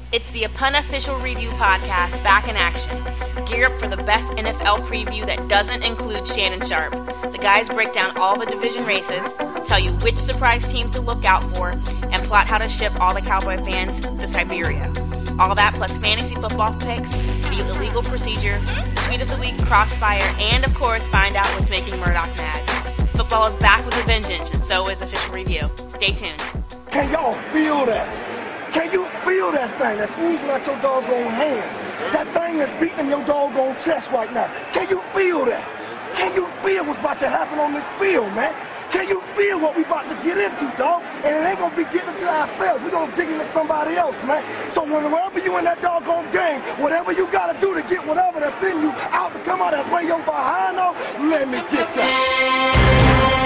It's the Unofficial Review Podcast back in action. Gear up for the best NFL preview that doesn't include Shannon Sharp. The guys break down all the division races, tell you which surprise teams to look out for, and plot how to ship all the Cowboy fans to Siberia. All that plus fantasy football picks, the illegal procedure, tweet of the week, crossfire, and of course find out what's making Murdoch mad. Football is back with a vengeance, and so is Official Review. Stay tuned. Can y'all feel that? Can you feel that thing that's squeezing out your doggone hands? That thing that's beating in your doggone chest right now. Can you feel that? Can you feel what's about to happen on this field, man? Can you feel what we about to get into, dog? And it ain't gonna be getting to ourselves. We're gonna dig into somebody else, man. So whenever you in that doggone game, whatever you gotta do to get whatever that's in you out to come out and bring your behind off, let me get that.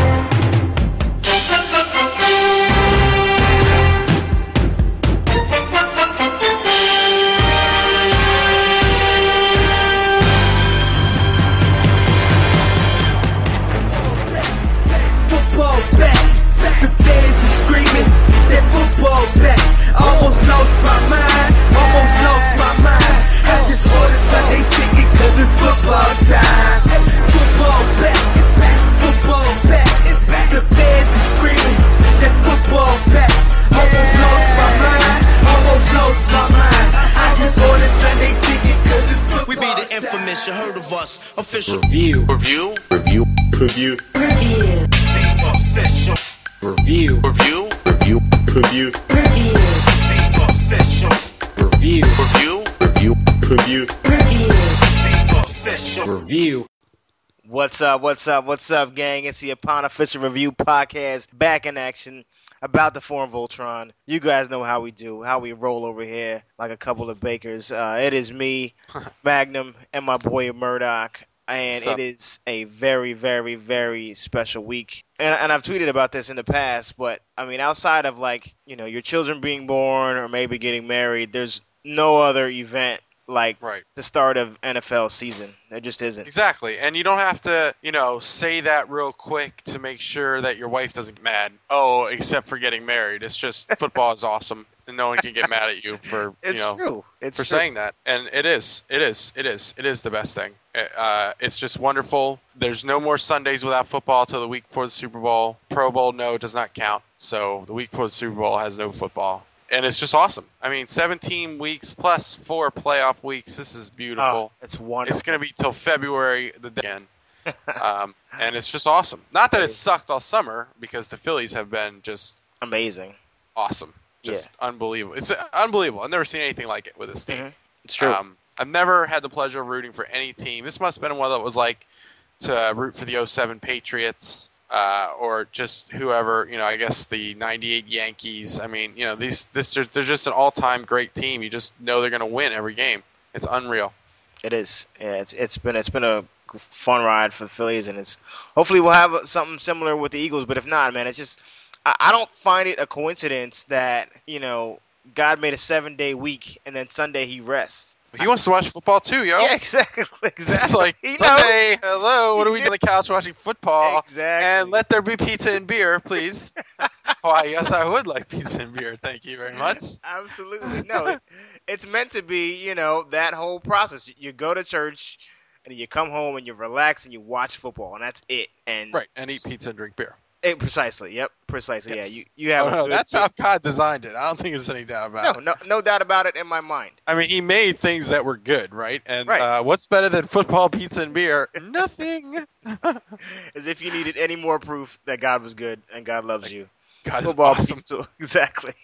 Football back, the fans are screaming, that football back. Almost lost my mind, almost lost my mind. I just ordered Sunday ticket cause it's football time. Football back, football back. The fans are screaming, that football back. Almost lost my mind, almost lost my mind. I just ordered Sunday ticket cause it's football time. We be the infamous, you heard of us. Official Review. Review. Review. Review. Review. Official Review. Review. Review. Review. Review. Official Review. Review. Review. Review. Review. Official Review. What's up, gang? It's the Upon Official Review Podcast back in action about the form Voltron. You guys know how we do, how we roll over here like a couple of bakers. It is me, Magnum, and my boy Murdoch. And it is a very, very, very special week. And I've tweeted about this in the past, but, I mean, outside of, like, you know, your children being born or maybe getting married, there's no other event like the start of NFL season. There just isn't. Exactly. And you don't have to, say that real quick to make sure that your wife doesn't get mad. Oh, except for getting married. It's just football is awesome. And no one can get mad at you for, true. For saying that. And it is the best thing. It's just wonderful. There's no more Sundays without football till the week before the Super Bowl. Pro Bowl, no, does not count. So the week before the Super Bowl has no football. And it's just awesome. I mean, 17 weeks plus 4 playoff weeks. This is beautiful. Oh, it's wonderful. It's going to be till February the day again. And it's just awesome. Not that it sucked all summer, because the Phillies have been just amazing. Awesome. Just unbelievable. It's unbelievable. I've never seen anything like it with this team. Mm-hmm. It's true. I've never had the pleasure of rooting for any team. This must have been one that was like to root for the 07 Patriots. Or just whoever, I guess the 98 Yankees. I mean, they're just an all-time great team. You just know they're going to win every game. It's unreal. It is. Yeah, it's been a fun ride for the Phillies, and hopefully we'll have something similar with the Eagles. But if not, man, it's just I don't find it a coincidence that God made a 7-day week and then Sunday he rests. He wants to watch football too, yo. Yeah, exactly. It's like, Sunday, hello, what are we doing on the couch watching football? Exactly. And let there be pizza and beer, please. Why, yes, I would like pizza and beer. Thank you very much. Absolutely. No, it's meant to be, that whole process. You go to church, and you come home, and you relax, and you watch football, and that's it. And eat pizza and drink beer. Precisely. Yep. Precisely. Yes. Yeah. You have. That's how God designed it. I don't think there's any doubt about it. No doubt about it in my mind. I mean, He made things that were good, right? And what's better than football, pizza, and beer? Nothing. As if you needed any more proof that God was good and God loves you. God football, is awesome. Pizza. Exactly.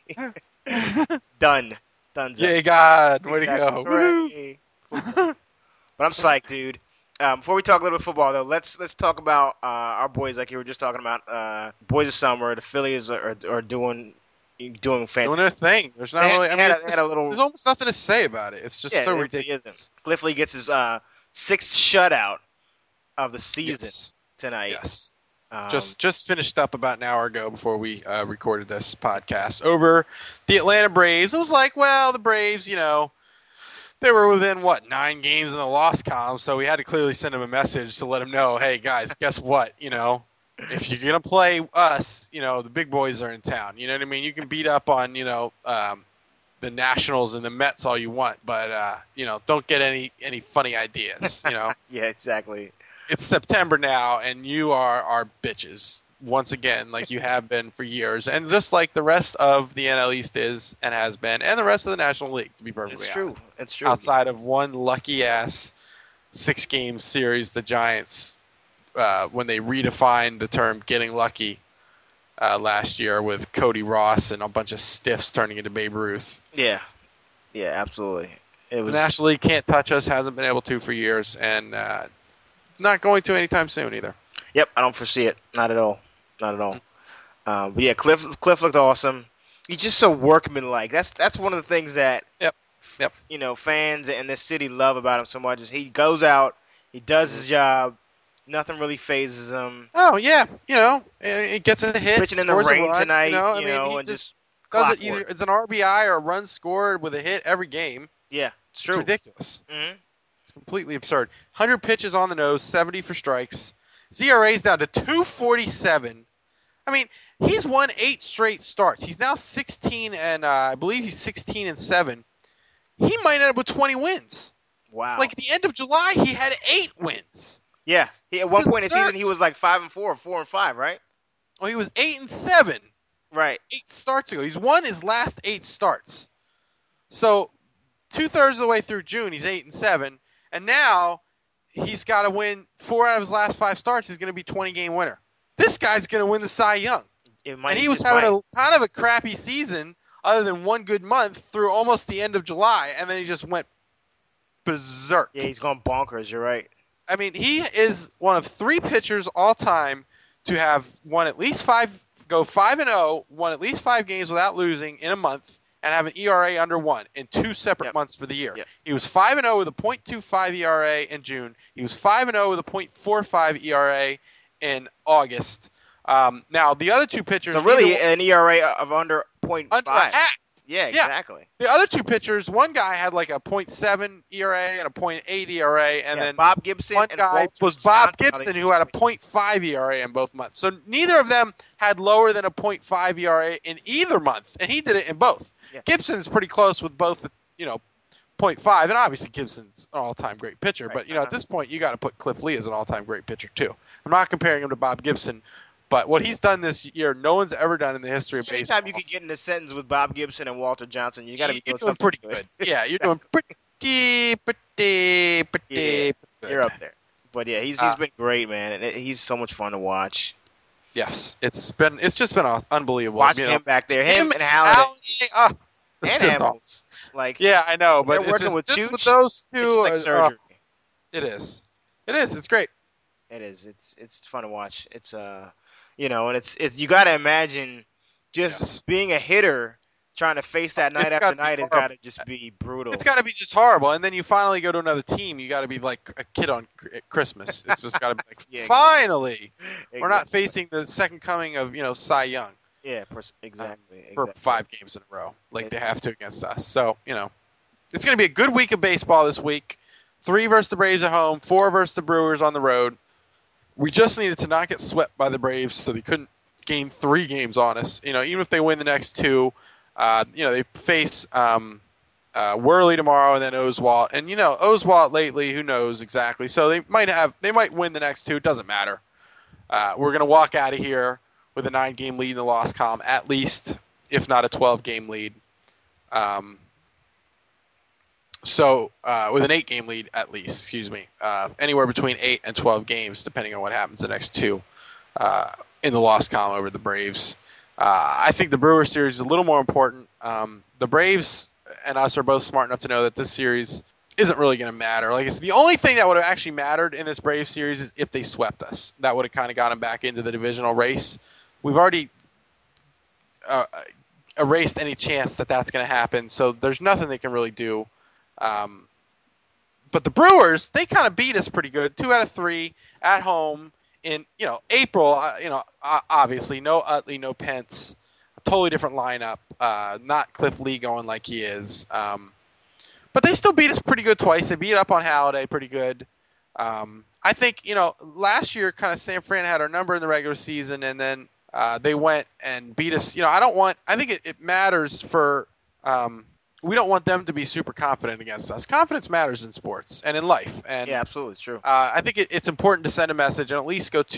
Done. Yay, God. Way to go. But I'm psyched, dude. Before we talk a little bit of football, though, let's talk about our boys, like you were just talking about. Boys of summer, the Phillies are doing fantastic. Doing their thing. There's not really. There's almost nothing to say about it. It's just so ridiculous. Cliff Lee gets his 6th shutout of the season tonight. Yes. Just finished up about an hour ago before we recorded this podcast over the Atlanta Braves. It was like, well, the Braves, they were within, 9 games in the loss column, so we had to clearly send them a message to let them know, hey, guys, guess what? If you're going to play us, the big boys are in town. You know what I mean? You can beat up on, the Nationals and the Mets all you want, but don't get any funny ideas. Yeah, exactly. It's September now, and you are our bitches once again, like you have been for years, and just like the rest of the NL East is and has been, and the rest of the National League, to be perfectly honest. It's true. Outside of one lucky ass 6-game series, the Giants, when they redefined the term "getting lucky" last year with Cody Ross and a bunch of stiffs turning into Babe Ruth. Yeah, absolutely. The National League can't touch us, hasn't been able to for years, and not going to anytime soon either. Yep, I don't foresee it. Not at all. But yeah, Cliff looked awesome. He's just so workmanlike. That's one of the things that fans in this city love about him so much. Is he goes out, he does his job, nothing really phases him. Oh yeah, he gets a hit, pitching in the rain tonight. He just does it either. It's an RBI or a run scored with a hit every game. Yeah, it's true. It's ridiculous. Mm-hmm. It's completely absurd. 100 pitches on the nose, 70 for strikes. ZRA's down to 247. I mean, he's won 8 straight starts. He's now 16 and I believe he's 16-7. He might end up with 20 wins. Wow. Like at the end of July, he had 8 wins. Yeah. At one point in the season, he was like 5-4 or 4-5, right? Well, he was 8-7. Right. 8 starts ago. He's won his last 8 starts. So 2/3 of the way through June, he's 8-7, and now he's got to win 4 out of his last 5 starts. He's going to be 20-game winner. This guy's going to win the Cy Young. And he was having a kind of a crappy season other than one good month through almost the end of July, and then he just went berserk. Yeah, he's gone bonkers. You're right. I mean, he is one of 3 pitchers all time to have won at least 5-0, won at least 5 games without losing in a month, and have an ERA under 1 in 2 separate months for the year. Yep. He was 5-0 with a .25 ERA in June. He was 5-0 with a .45 ERA in August. Now, the other 2 pitchers... So really an ERA of under 0.5. Under a half. Yeah, exactly. The other 2 pitchers, one guy had like a .7 ERA and a .8 ERA, and then Bob Gibson one and guy Walter was Bob Johnson, Gibson, who had a .5 ERA in both months. So neither of them had lower than a .5 ERA in either month, and he did it in both. Yeah. Gibson's pretty close with both, 0.5, and obviously Gibson's an all-time great pitcher. Right. But at this point, you got to put Cliff Lee as an all-time great pitcher too. I'm not comparing him to Bob Gibson, but what he's done this year, no one's ever done in the history of baseball. Anytime you can get in a sentence with Bob Gibson and Walter Johnson, you got to be doing something pretty good. Yeah, you're doing pretty Yeah, good. you're up there. But yeah, he's been great, man, and he's so much fun to watch. Yes, it's just been unbelievable. Watching him back there, him and Halliday. It's And just Hamels. Like, yeah, I know, but they're working with Chooch. with those two. It's just like surgery. It is. It's great. It is. It's fun to watch. It's and it's you got to imagine just being a hitter trying to face that night after night has got to just be brutal. It's got to be just horrible. And then you finally go to another team. You got to be like a kid on Christmas. It's just got to be like, finally, we're not facing the second coming of Cy Young. Yeah, exactly. For 5 games in a row, like they have to against us. So it's going to be a good week of baseball this week. 3 versus the Braves at home, 4 versus the Brewers on the road. We just needed to not get swept by the Braves, so they couldn't gain 3 games on us. Even if they win the next 2, they face Worley tomorrow and then Oswalt. And Oswalt lately, who knows exactly? So they might win the next 2. It doesn't matter. We're gonna walk out of here with a 9-game lead in the loss column, at least, if not a 12-game lead. So with an 8-game lead at least, excuse me, anywhere between 8 and 12 games, depending on what happens the next 2 in the loss column over the Braves. I think the Brewers series is a little more important. The Braves and us are both smart enough to know that this series isn't really going to matter. Like, it's the only thing that would have actually mattered in this Braves series is if they swept us. That would have kind of got them back into the divisional race. We've already erased any chance that that's going to happen, so there's nothing they can really do. But the Brewers, they kind of beat us pretty good. 2 out of 3 at home in April. Obviously no Utley, no Pence, a totally different lineup. Not Cliff Lee going like he is. But they still beat us pretty good twice. They beat up on Halliday pretty good. I think last year kind of San Fran had our number in the regular season, and then they went and beat us. I think it matters for we don't want them to be super confident against us. Confidence matters in sports and in life. And Yeah, absolutely, it's true. I think it's important to send a message and at least go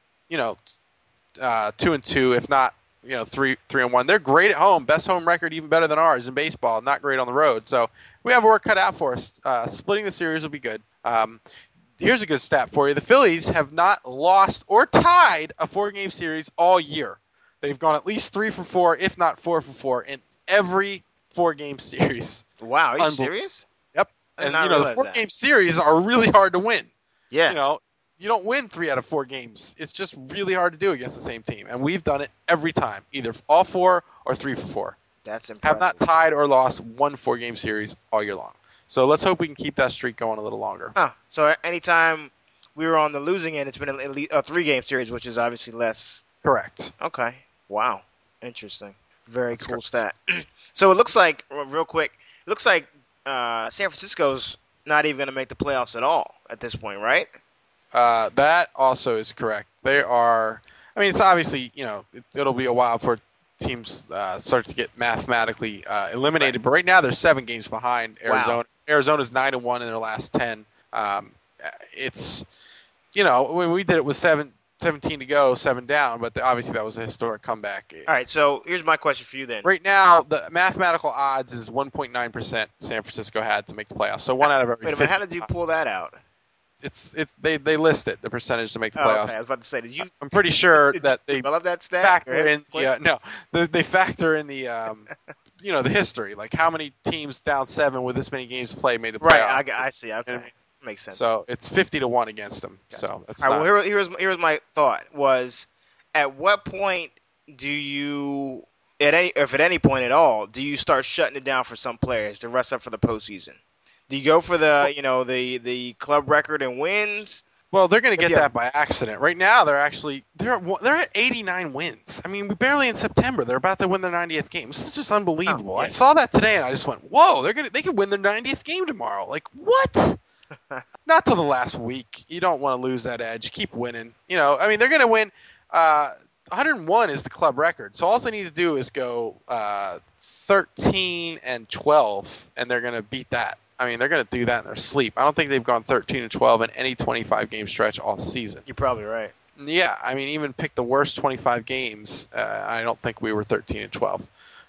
2-2, if not 3-1. They're great at home. Best home record, even better than ours in baseball. Not great on the road. So we have work cut out for us. Splitting the series will be good. Here's a good stat for you. The Phillies have not lost or tied a 4-game series all year. They've gone at least 3 for 4, if not 4 for 4, in every 4-game series. Wow, are you serious? Yep. I did And not the realize 4-game series are really hard to win. Yeah. You don't win 3 out of 4 games. It's just really hard to do against the same team. And we've done it every time, either all 4 or 3 for 4. That's impressive. Have not tied or lost one 4-game series all year long. So let's hope we can keep that streak going a little longer. So anytime we were on the losing end, it's been at least a 3-game series, which is obviously less. Correct. Okay. Wow. Interesting. Very That's cool correct. stat. So it looks like, real quick, San Francisco's not even going to make the playoffs at all at this point, right? That also is correct. They are. I mean, it's obviously it'll be a while before teams start to get mathematically eliminated. Right. But right now they're 7 games behind Arizona. Wow. Arizona's 9-1 in their last 10. It's when we did it with 17 to go, 7 down. But obviously that was a historic comeback. All right. So here's my question for you then. Right now, the mathematical odds is 1.9% San Francisco had to make the playoffs. So 1 out of every. Wait a minute. How did you pull that out? They list it, the percentage to make the playoffs. Okay. I was about to say, I'm pretty sure did that you they develop that stat? factor in they factor in the the history, like how many teams down 7 with this many games played made the playoffs. Right. I see. Okay. You know what I mean? Makes sense. So it's 50-1 against them. Gotcha. So that's all not. right. Well, here's my thought was, at what point do you, if at any point at all, do you start shutting it down for some players to rest up for the postseason? Do you go for the the club record and wins? Well, they're going to get Yeah. that by accident. Right now, they're at 89 wins. I mean, we're barely in September. They're about to win their 90th game. This is just unbelievable. Oh, yeah. I saw that today, and I just went, "Whoa! They could win their 90th game tomorrow." Like what? Not till the last week. You don't want to lose that edge. Keep winning. I mean, they're going to win. 101 is the club record. So all they need to do is go 13-12, and they're going to beat that. I mean, they're going to do that in their sleep. I don't think they've gone 13-12 in any 25-game stretch all season. You're probably right. Yeah, I mean, even pick the worst 25 games. I don't think we were 13-12.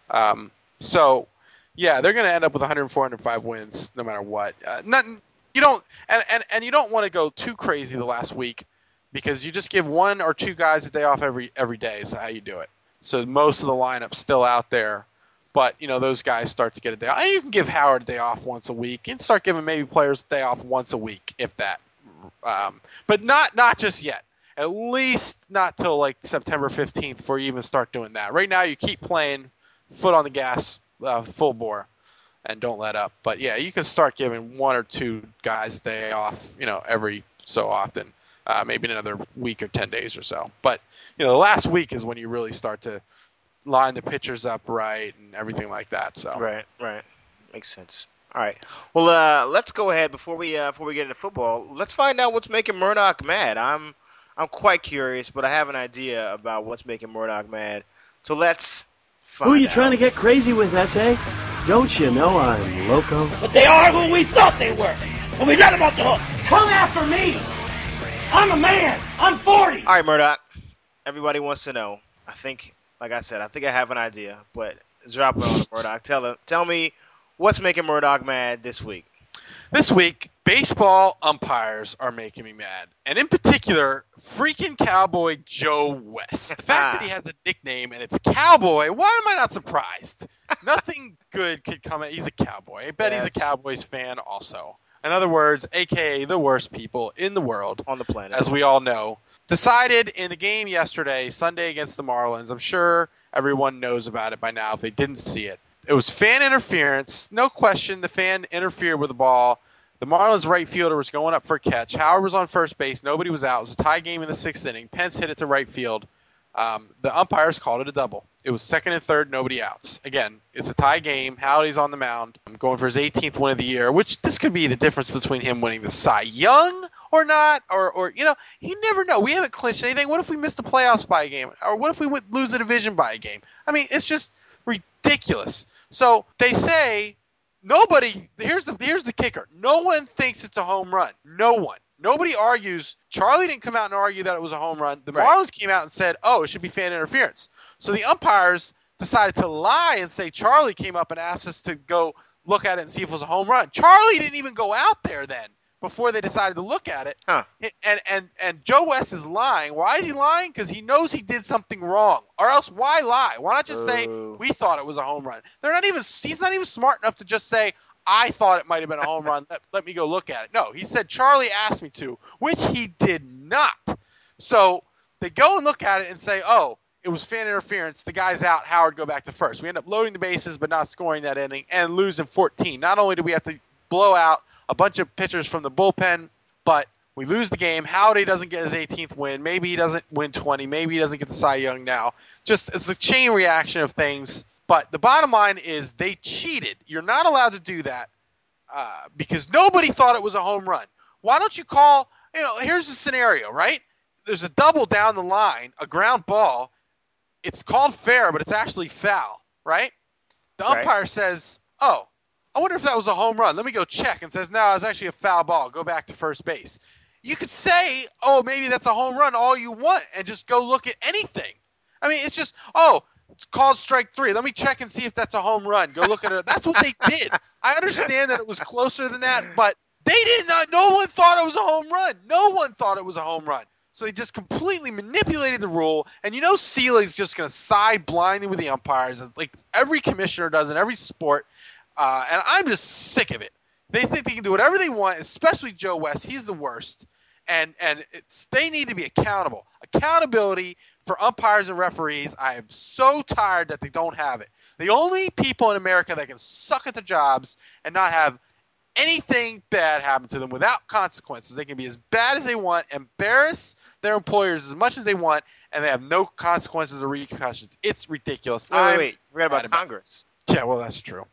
So, yeah, they're going to end up with 104, 105 wins no matter what. You don't want to go too crazy the last week because you just give 1 or 2 guys a day off every day is how you do it. So most of the lineup's still out there. But, those guys start to get a day off. And you can give Howard a day off once a week and start giving maybe players a day off once a week, if that. But not just yet. At least not till like September 15th before you even start doing that. Right now you keep playing foot on the gas, full bore, and don't let up. But, yeah, you can start giving 1 or 2 guys a day off, every so often, maybe in another week or 10 days or so. But, the last week is when you really start to line the pitchers up right and everything like that. So Right. Makes sense. All right. Well, let's go ahead before we get into football. Let's find out what's making Murdoch mad. I'm quite curious, but I have an idea about what's making Murdoch mad. So let's find Who are you out. trying to get crazy with, S.A.? Don't you know I'm loco? But they are who we thought they were. And we let them off the hook. Come after me. I'm a man. I'm 40. All right, Murdoch. Everybody wants to know. Like I said, I think I have an idea, but drop it on Murdoch. Tell me what's making Murdoch mad this week. This week, baseball umpires are making me mad. And in particular, freaking Cowboy Joe West. The fact that he has a nickname and it's Cowboy, why am I not surprised? Nothing good could come out. He's a Cowboy. I bet he's a Cowboys fan also. In other words, a.k.a. the worst people in the world. On the planet. As we all know. Decided in the game yesterday, Sunday against the Marlins. I'm sure everyone knows about it by now if they didn't see it. It was fan interference. No question, the fan interfered with the ball. The Marlins right fielder was going up for a catch. Howard was on first base. Nobody was out. It was a tie game in the 6th inning. Pence hit it to right field. The umpires called it a double. It was 2nd and 3rd, nobody outs. Again, it's a tie game. Howdy's on the mound. I'm going for his 18th win of the year, which this could be the difference between him winning the Cy Young or not, or you never know. We haven't clinched anything. What if we missed the playoffs by a game? Or what if we lose the division by a game? I mean, it's just ridiculous. So they say nobody. Here's the kicker. No one thinks it's a home run. No one. Nobody argues. Charlie didn't come out and argue that it was a home run. The Marlins came out and said, "Oh, it should be fan interference." So the umpires decided to lie and say Charlie came up and asked us to go look at it and see if it was a home run. Charlie didn't even go out there then before they decided to look at it. Huh. And Joe West is lying. Why is he lying? Because he knows he did something wrong. Or else why lie? Why not just say we thought it was a home run? He's not even smart enough to just say I thought it might have been a home run. Let me go look at it. No, he said Charlie asked me to, which he did not. So they go and look at it and say, oh, it was fan interference. The guy's out. Howard go back to first. We end up loading the bases but not scoring that inning and losing 14. Not only do we have to blow out a bunch of pitchers from the bullpen, but we lose the game. Howdy doesn't get his 18th win. Maybe he doesn't win 20. Maybe he doesn't get the Cy Young now. Just it's a chain reaction of things. But the bottom line is they cheated. You're not allowed to do that because nobody thought it was a home run. Why don't you call – here's the scenario, right? There's a double down the line, a ground ball. It's called fair, but it's actually foul, right? The umpire says, oh, I wonder if that was a home run. Let me go check. And says, no, it's actually a foul ball. Go back to first base. You could say, oh, maybe that's a home run all you want and just go look at anything. I mean, it's just, oh, it's called strike 3. Let me check and see if that's a home run. Go look at it. That's what they did. I understand that it was closer than that, but they did not. No one thought it was a home run. No one thought it was a home run. So they just completely manipulated the rule. And Seeley's just going to side blindly with the umpires, like every commissioner does in every sport. And I'm just sick of it. They think they can do whatever they want, especially Joe West. He's the worst. And they need to be accountable. Accountability for umpires and referees. I am so tired that they don't have it. The only people in America that can suck at their jobs and not have anything bad happen to them without consequences. They can be as bad as they want, embarrass their employers as much as they want, and they have no consequences or repercussions. It's ridiculous. Wait. Forget about Congress. Yeah, well, that's true.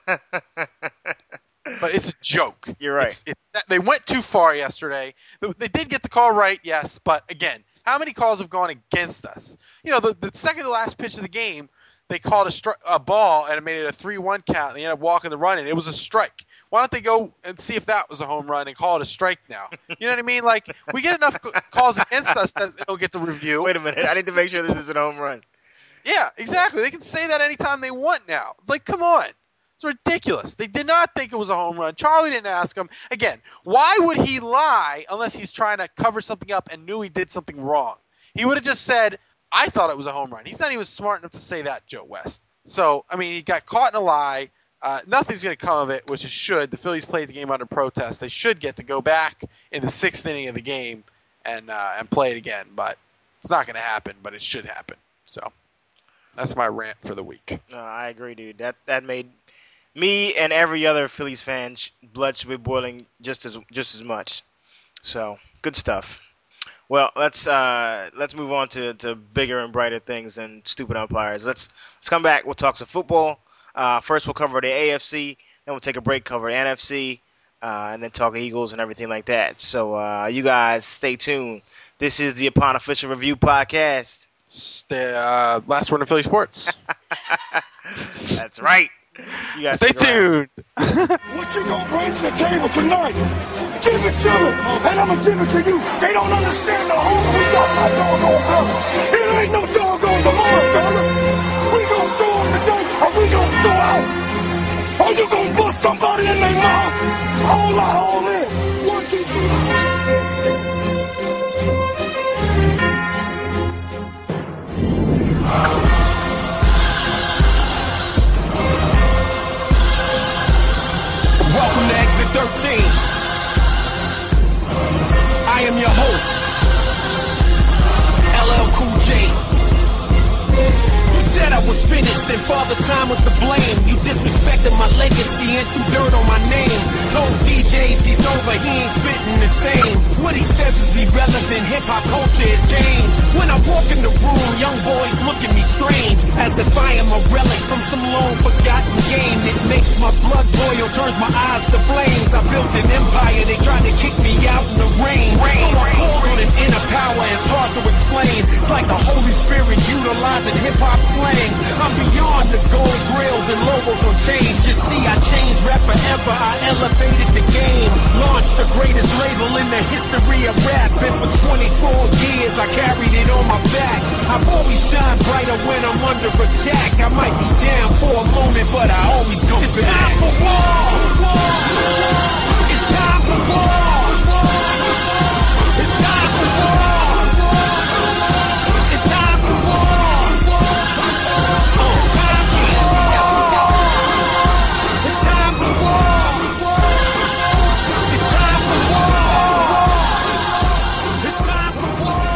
But it's a joke. You're right. They went too far yesterday. They did get the call right, yes, but again, how many calls have gone against us? The second to last pitch of the game, they called a ball and it made it a 3-1 count. And they ended up walking the run, and it was a strike. Why don't they go and see if that was a home run and call it a strike now? You know what I mean? Like, we get enough calls against us that it'll get to review. Wait a minute. I need to make sure this is a home run. Yeah, exactly. They can say that anytime they want now. It's like, come on. It's ridiculous. They did not think it was a home run. Charlie didn't ask him. Again, why would he lie unless he's trying to cover something up and knew he did something wrong? He would have just said, I thought it was a home run. He's not even smart enough to say that, Joe West. So, I mean, he got caught in a lie. Nothing's going to come of it, which it should. The Phillies played the game under protest. They should get to go back in the 6th inning of the game and play it again. But it's not going to happen, but it should happen. So that's my rant for the week. No, I agree, dude. That made me and every other Phillies fan blood should be boiling just as much. So good stuff. Well, let's move on to bigger and brighter things than stupid umpires. Let's come back. We'll talk some football. First, we'll cover the AFC. Then we'll take a break, cover the NFC, and then talk Eagles and everything like that. So you guys stay tuned. This is the Upon Official Review Podcast. Last word in Philly sports. That's right. You guys stay tuned. What you gonna bring to the table tonight? Give it to them, and I'm gonna give it to you. They don't understand the home we got, my doggone brothers. It ain't no doggone tomorrow, fellas. We gon' show up today, and we gon' show out. Or you gon' bust somebody in their mouth. Hold out, hold in. 1, 2, 3. Welcome to Exit 13. I am your host, LL Cool J. You said I was finished and Father Time was to blame. You disrespected my legacy and threw dirt on my name. So told DJs he's over, he ain't spitting the same. What he says is irrelevant, hip-hop culture has changed. When I walk in the room, young boys look at me strange, as if I am a relic from some long-forgotten game. It makes my blood boil, turns my eyes to flames. I built an empire, they tried to kick me out in the rain. So I called on an inner power, it's hard to explain. It's like the Holy Spirit utilizing hip-hop slang. I'm beyond the gold grills and logos on chains. Just see, I changed rap forever, I elevated the game. Launched the greatest label in the history of rap. And for 24 years, I carried it on my back. I've always shined brighter when I'm under attack. I might be down for a moment, but I always go back. It's time for war! It's time for war! It's time for war! It's time for war! It's time for war! It's time for war! It's time for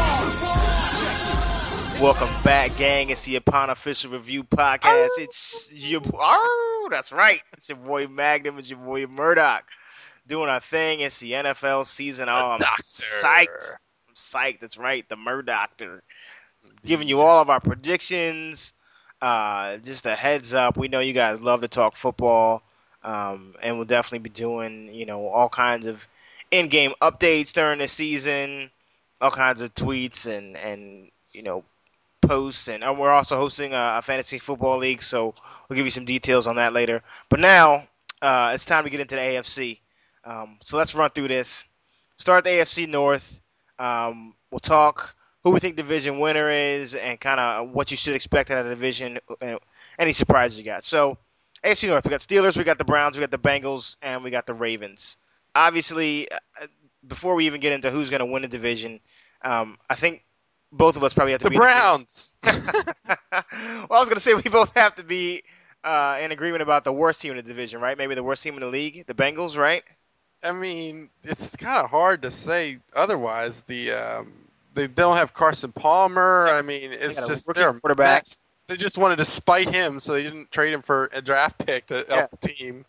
war! Welcome back, gang. It's the Upon Official Review Podcast. It's your that's right. It's your boy Magnum. It's your boy Murdoch doing our thing. It's the NFL season. Oh, I'm psyched. I'm psyched. That's right. The Murdoctor. Giving you all of our predictions. Just a heads up. We know you guys love to talk football. And we'll definitely be doing, all kinds of in-game updates during the season. All kinds of tweets and posts, and we're also hosting a fantasy football league, so we'll give you some details on that later. But now it's time to get into the AFC. So let's run through this. Start the AFC North. We'll talk who we think division winner is and kind of what you should expect out of the division, any surprises you got. So AFC North, we got Steelers, we got the Browns, we got the Bengals, and we got the Ravens. Obviously, before we even get into who's going to win the division, I think both of us probably have to be the Browns. Well, I was going to say we both have to be in agreement about the worst team in the division, right? Maybe the worst team in the league, the Bengals, right? I mean, it's kind of hard to say otherwise. They don't have Carson Palmer. I mean, it's just they're a quarterback. mess. They just wanted to spite him, so they didn't trade him for a draft pick to help the team.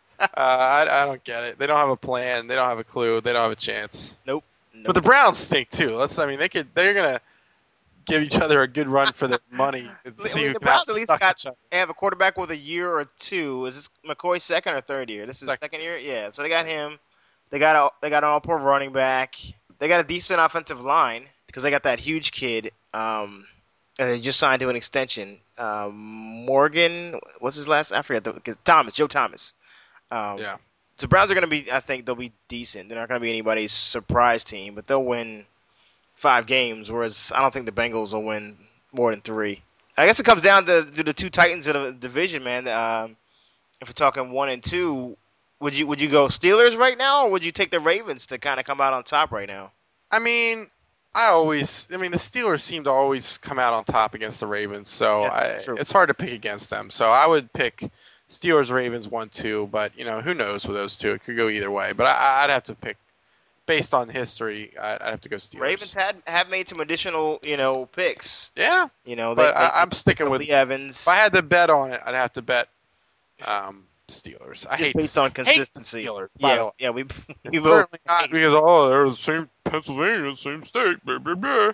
I don't get it. They don't have a plan. They don't have a clue. They don't have a chance. Nope. But the Browns stink too. They're gonna give each other a good run for their money. The Browns at least have a quarterback with a year or two. Is this McCoy's second or third year? This is his second year? Yeah. So they got him. They got an all-pro running back. They got a decent offensive line because they got that huge kid. And they just signed to an extension. Morgan, what's his last? I forget. Joe Thomas. Yeah. So Browns are going to be, I think they'll be decent. They're not going to be anybody's surprise team, but they'll win 5 games, whereas I don't think the Bengals will win more than 3. I guess it comes down to the two titans of the division, man. If we're talking 1 and 2, would you go Steelers right now, or would you take the Ravens to kind of come out on top right now? I mean, the Steelers seem to always come out on top against the Ravens, so it's hard to pick against them. So I would pick Steelers, Ravens 1-2, but who knows with those two? It could go either way. But I'd have to pick, based on history, I'd have to go Steelers. Ravens have made some additional picks. Yeah, I'm sticking with Lee Evans. If I had to bet on it, I'd have to bet Steelers. I hate based on consistency. Steelers. Yeah, we certainly not because they're the same Pennsylvania, same state. Blah, blah, blah.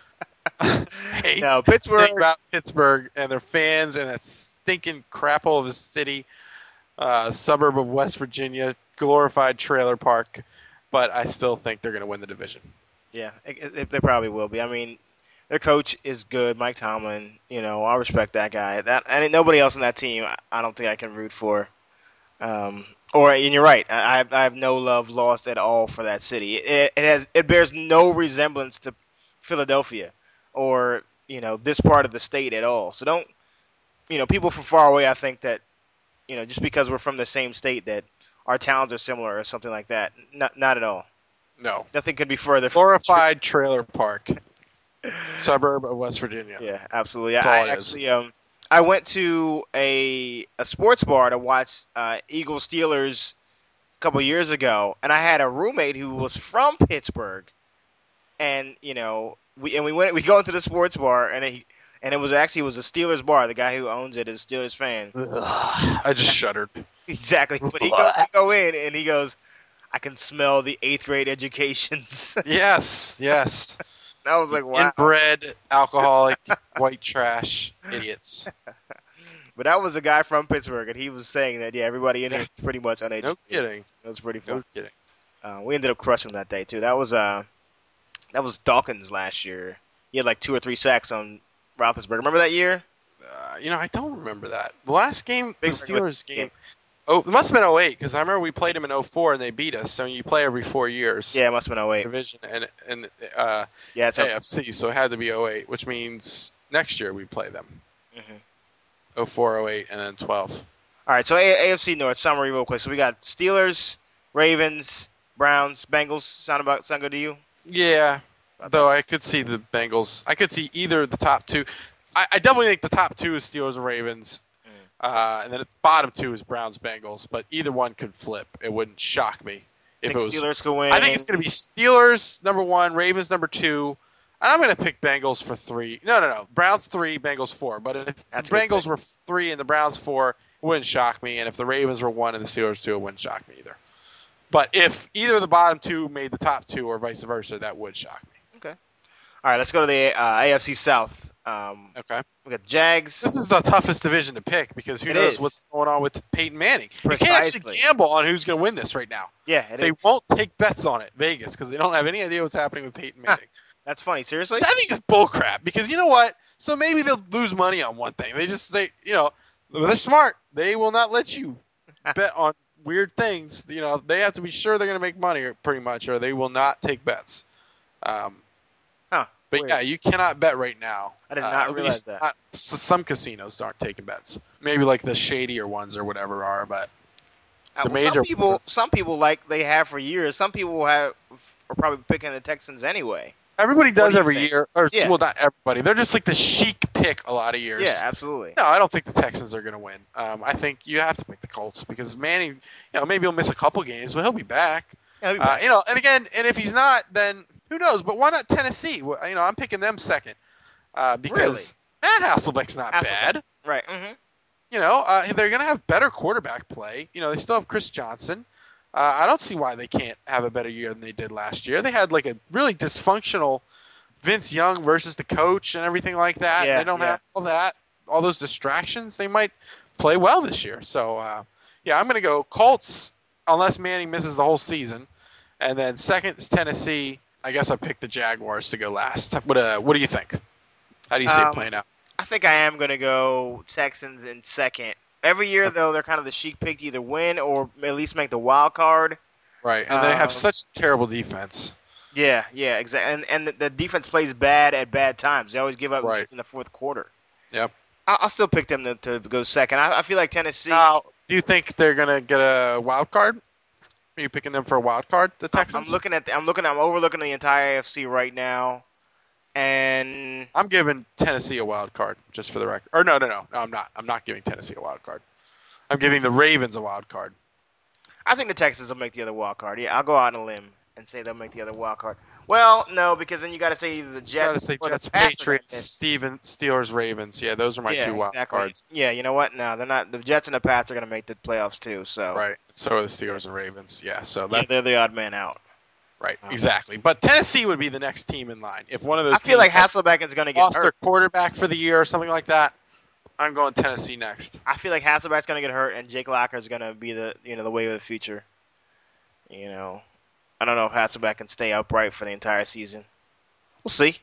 No, Pittsburgh. Think about Pittsburgh and their fans and that stinking craphole of a city, suburb of West Virginia, glorified trailer park. But I still think they're going to win the division. Yeah, they probably will be. I mean, their coach is good, Mike Tomlin. I respect that guy. And nobody else on that team, I don't think I can root for. And you're right. I have no love lost at all for that city. It bears no resemblance to Philadelphia or this part of the state at all. So don't people from far away. I think that just because we're from the same state that our towns are similar or something like that. Not at all. No, nothing could be further. Glorified trailer park, suburb of West Virginia. Yeah, absolutely. I went to a sports bar to watch Eagles Steelers a couple years ago, and I had a roommate who was from Pittsburgh, and we go into the sports bar, and it was a Steelers bar. The guy who owns it is a Steelers fan. I just shuddered. Exactly. But he go in and he goes, I can smell the 8th grade educations. Yes. I was like, wow. Inbred, alcoholic, white trash, idiots. But that was a guy from Pittsburgh, and he was saying that, yeah, everybody in here is pretty much uneducated. No kidding. It was pretty fun. No kidding. We ended up crushing that day, too. That was Dawkins last year. He had like 2 or 3 sacks on Roethlisberger. Remember that year? I don't remember that. The last game, the Steelers game. game. Oh, it must have been 08, because I remember we played them in 04 and they beat us. So you play every 4 years. Yeah, it must have been 08. Division and yeah, it's AFC, so it had to be 08, which means next year we play them. 04, 08, and then 12. All right, so AFC North, summary real quick. So we got Steelers, Ravens, Browns, Bengals. Sound good to you? Yeah, though I could see the Bengals. I could see either the top 2. I definitely think the top 2 is Steelers and Ravens. And then the bottom 2 is Browns, Bengals. But either one could flip. It wouldn't shock me if it was. Steelers could win. I think it's going to be Steelers number 1, Ravens number 2, and I'm going to pick Bengals for 3. No. Browns 3, Bengals 4. But if the Bengals were 3 and the Browns 4, it wouldn't shock me. And if the Ravens were 1 and the Steelers 2, it wouldn't shock me either. But if either of the bottom 2 made the top 2 or vice versa, that would shock me. Okay. All right, let's go to the AFC South. Okay. We got Jags. This is the toughest division to pick because who knows what's going on with Peyton Manning. Precisely. You can't actually gamble on who's going to win this right now. Yeah, they won't take bets on it, Vegas, because they don't have any idea what's happening with Peyton Manning. That's funny. Seriously? Which I think it's bullcrap because you know what? So maybe they'll lose money on one thing. They just say, they're smart. They will not let you bet on weird things. They have to be sure they're going to make money pretty much, or they will not take bets. But yeah, you cannot bet right now. I did not realize that. Some casinos aren't taking bets. Maybe like the shadier ones or whatever are, but the major some people like they have for years. Some people are probably picking the Texans anyway. Everybody does every year. Well, not everybody. They're just like the chic pick a lot of years. Yeah, absolutely. No, I don't think the Texans are going to win. I think you have to pick the Colts because Manning, maybe he'll miss a couple games, but he'll be back. Yeah, he'll be back. And if he's not, then who knows? But why not Tennessee? I'm picking them second because Matt Hasselbeck's not bad. Right. Mm-hmm. They're going to have better quarterback play. They still have Chris Johnson. I don't see why they can't have a better year than they did last year. They had like a really dysfunctional Vince Young versus the coach and everything like that. Yeah, they don't have all those distractions. They might play well this year. So, I'm going to go Colts unless Manning misses the whole season. And then second is Tennessee. I guess I picked the Jaguars to go last. What do you think? How do you see it playing out? I think I am going to go Texans in second. Every year, though, they're kind of the chic pick to either win or at least make the wild card. Right, and they have such terrible defense. Yeah, exactly. And the defense plays bad at bad times. They always give up in the fourth quarter. Yep. I'll still pick them to go second. I feel like Tennessee. Now, do you think they're going to get a wild card? Are you picking them for a wild card, the Texans? I'm overlooking the entire AFC right now. And I'm giving Tennessee a wild card, just for the record. Or no, I'm not. I'm not giving Tennessee a wild card. I'm giving the Ravens a wild card. I think the Texans will make the other wild card. Yeah, I'll go out on a limb and say they'll make the other wild card. Well, no, because then you got to say either the Jets or Jets, the Pats Patriots, Steelers, Ravens. Yeah, those are my 2 wild cards. Yeah, you know what? No, they're not. The Jets and the Pats are going to make the playoffs too. So right. So are the Steelers and Ravens. Yeah. So they're the odd man out. Right, exactly. But Tennessee would be the next team in line. If one of those I feel like Hasselbeck is going to get lost hurt. their quarterback for the year or something like that, I'm going Tennessee next. I feel like Hasselbeck's going to get hurt and Jake Locker is going to be the wave of the future. I don't know if Hasselbeck can stay upright for the entire season. We'll see.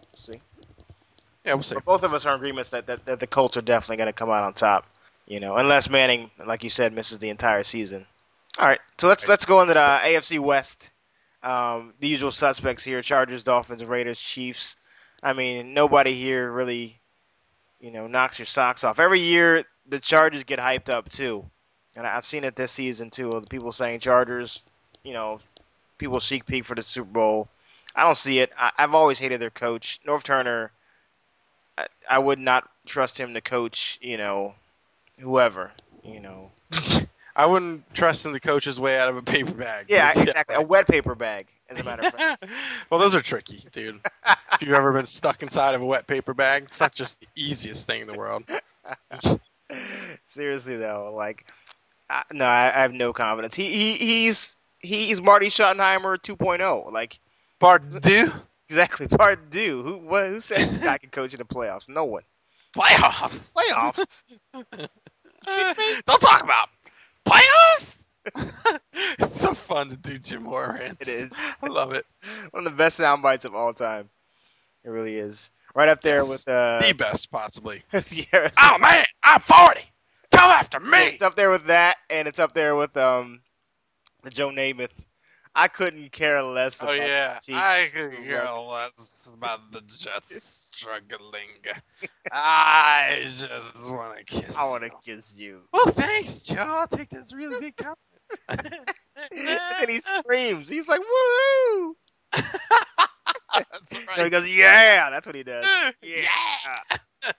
Yeah, we'll see. But both of us are in agreement that the Colts are definitely going to come out on top. Unless Manning, like you said, misses the entire season. All right, so let's go into the AFC West. The usual suspects here: Chargers, Dolphins, Raiders, Chiefs. I mean, nobody here really, knocks your socks off. Every year, the Chargers get hyped up too, and I've seen it this season too. The people saying Chargers, people sneak peek for the Super Bowl. I don't see it. I've always hated their coach, Norv Turner. I would not trust him to coach, whoever, I wouldn't trust him to coach his way out of a paper bag. Yeah, exactly. A wet paper bag, as a matter of fact. Well, those are tricky, dude. If you've ever been stuck inside of a wet paper bag, it's not just the easiest thing in the world. Seriously, though, I have no confidence. He's Marty Schottenheimer 2.0. Like Pardue? exactly, Pardue. Who said this guy can coach in the playoffs? No one. Playoffs? Playoffs? Don't talk about playoffs! It's so fun to do Jim Moore. It is. I love it. One of the best sound bites of all time. It really is. Right up there with the best, possibly. yeah. Oh man, I'm 40. Come after me. It's up there with that, and it's up there with the Joe Namath. I couldn't care less about the team. I could care less about the Jets struggling. I just want to kiss I want to kiss you. Well, thanks, Joe. I'll take that as a really big compliment. And he screams. He's like, woo! That's right. So he goes, yeah! That's what he does. Yeah!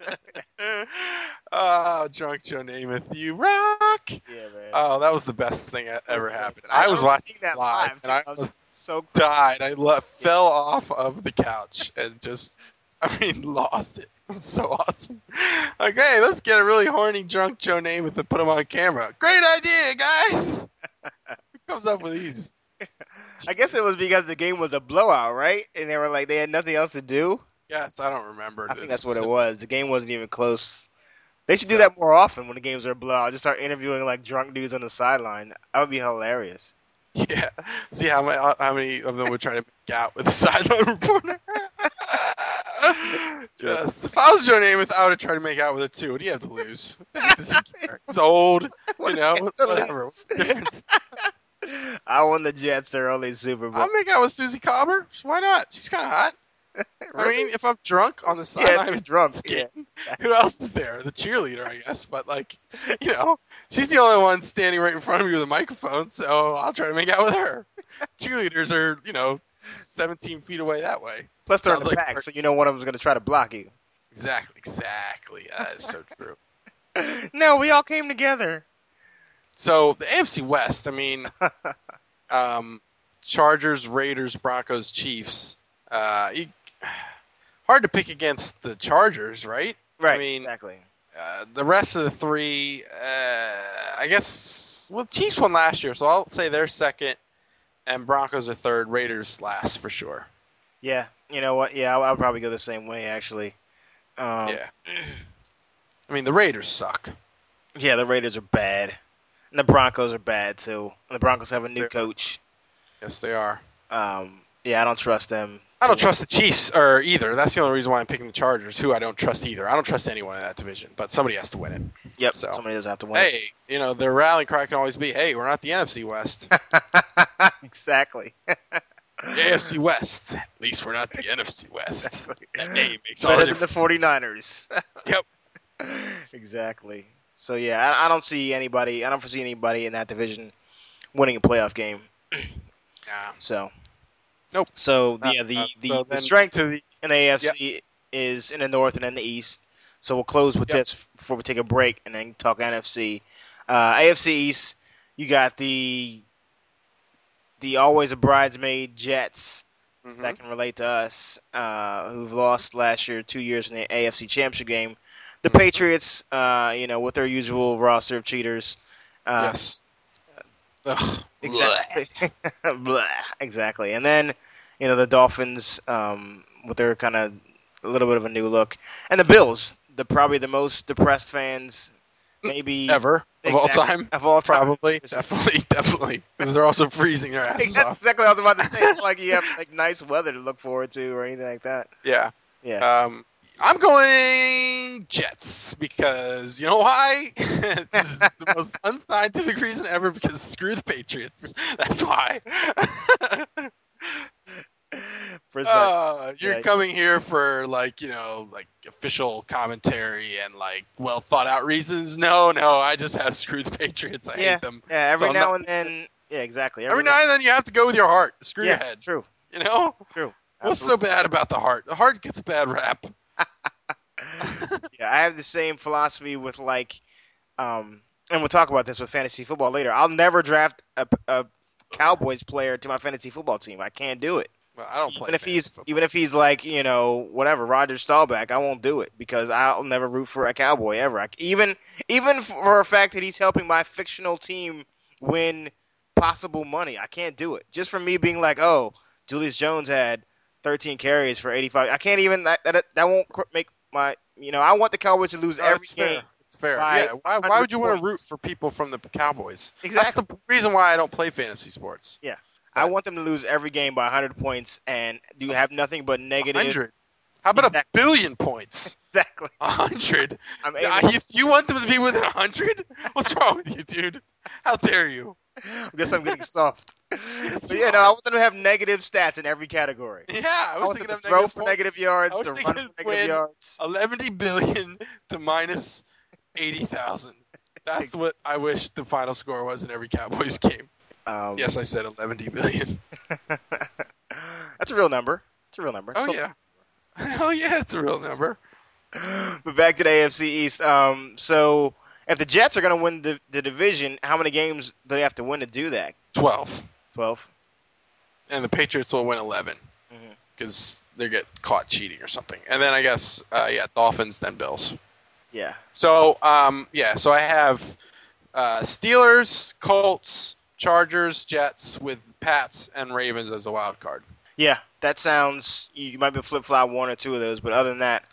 Oh, drunk Joe Namath, you rock! Yeah, man. Oh, that was the best thing that ever happened. I was watching that live, and I was almost so died. I fell off of the couch and just, lost it. It was so awesome. Okay, let's get a really horny drunk Joe Namath and put him on camera. Great idea, guys! Who comes up with these? I guess it was because the game was a blowout, right? And they were like, they had nothing else to do. Yes, I don't remember. I think that's what it was. The game wasn't even close. They should do that more often when the games are a blowout. Just start interviewing like drunk dudes on the sideline. That would be hilarious. Yeah. See how many of them would try to make out with the sideline reporter. Yes. If I was Joe Namath, I would have tried to make out with her too. What do you have to lose? It's old. Whatever. What's the difference? I won the Jets their only Super Bowl. I'll make out with Susie Cobber. Why not? She's kind of hot. I mean, if I'm drunk on the sideline, I'm drunk. Yeah. Who else is there? The cheerleader, I guess. But she's the only one standing right in front of you with a microphone, so I'll try to make out with her. Cheerleaders are, 17 feet away that way. Plus they're in the back, so one of them's going to try to block you. Exactly. That is so true. No, we all came together. So the AFC West, Chargers, Raiders, Broncos, Chiefs. Hard to pick against the Chargers, right? Right, exactly. The rest of the three, I guess, Chiefs won last year, so I'll say they're second, and Broncos are third, Raiders last for sure. Yeah, you know what? Yeah, I'll probably go the same way, actually. Yeah. The Raiders suck. Yeah, the Raiders are bad. And the Broncos are bad, too. And the Broncos have a new coach. Yes, they are. Yeah, I don't trust them. I don't trust the Chiefs either. That's the only reason why I'm picking the Chargers, who I don't trust either. I don't trust anyone in that division, but somebody has to win it. Yep, so somebody does have to win it. Hey, their rallying cry can always be, hey, we're not the NFC West. Exactly. AFC West. At least we're not the NFC West. That name makes all better the than the 49ers. Yep. Exactly. So, yeah, I don't foresee anybody in that division winning a playoff game. Yeah. So. Nope. So the strength in the AFC is in the North and in the East. So we'll close with this before we take a break and then talk NFC. AFC East, you got the always a bridesmaid Jets that can relate to us, who've lost last year 2 years in the AFC Championship game. The Patriots, with their usual roster of cheaters. Yes. Ugh. Exactly. Exactly. And then, the Dolphins with their kind of a little bit of a new look. And the Bills, probably the most depressed fans maybe ever of all time. Of all time. Probably. Definitely. Because they're also freezing their asses off. Exactly what I was about to say. It's like you have nice weather to look forward to or anything like that. Yeah. Yeah. I'm going Jets because, you know why? This is the most unscientific reason ever, because screw the Patriots. That's why. You're coming here for, official commentary and, well thought out reasons. No, I just have screw the Patriots. I hate them. Yeah, every now and then. Yeah, exactly. Every now and then you have to go with your heart. Screw your head. True. True. Absolutely. What's so bad about the heart? The heart gets a bad rap. Yeah, I have the same philosophy with and we'll talk about this with fantasy football later. I'll never draft a Cowboys player to my fantasy football team. I can't do it. Well, I don't play. Even if he's like, whatever, Roger Staubach, I won't do it because I'll never root for a Cowboy ever. Even for a fact that he's helping my fictional team win possible money, I can't do it. Just from me being like, oh, Julius Jones had 13 carries for 85. I can't even that won't make my. I want the Cowboys to lose every game. It's fair. Yeah. Why would you want to root for people from the Cowboys? Exactly. That's the reason why I don't play fantasy sports. Yeah. I want them to lose every game by 100 points, and do you have nothing but negative? 100. How about a billion points? Exactly. 100. You want them to be within 100? What's wrong with you, dude? How dare you? I guess I'm getting soft. So, I want them to have negative stats in every category. Yeah, I was want thinking them of to throw negative for points. negative yards, I was to thinking run for negative yards. 11 billion to minus 80,000. That's what I wish the final score was in every Cowboys game. Yes, I said 11 billion. That's a real number. It's a real number. Oh, yeah. Oh, yeah, it's a real number. But back to the AFC East. So if the Jets are going to win the division, how many games do they have to win to do that? 12. 12. And the Patriots will win 11 because they get caught cheating or something. And then I guess, Dolphins, then Bills. Yeah. So, so I have Steelers, Colts, Chargers, Jets with Pats and Ravens as the wild card. Yeah, that sounds. You might be flip-flop one or two of those, but other than that,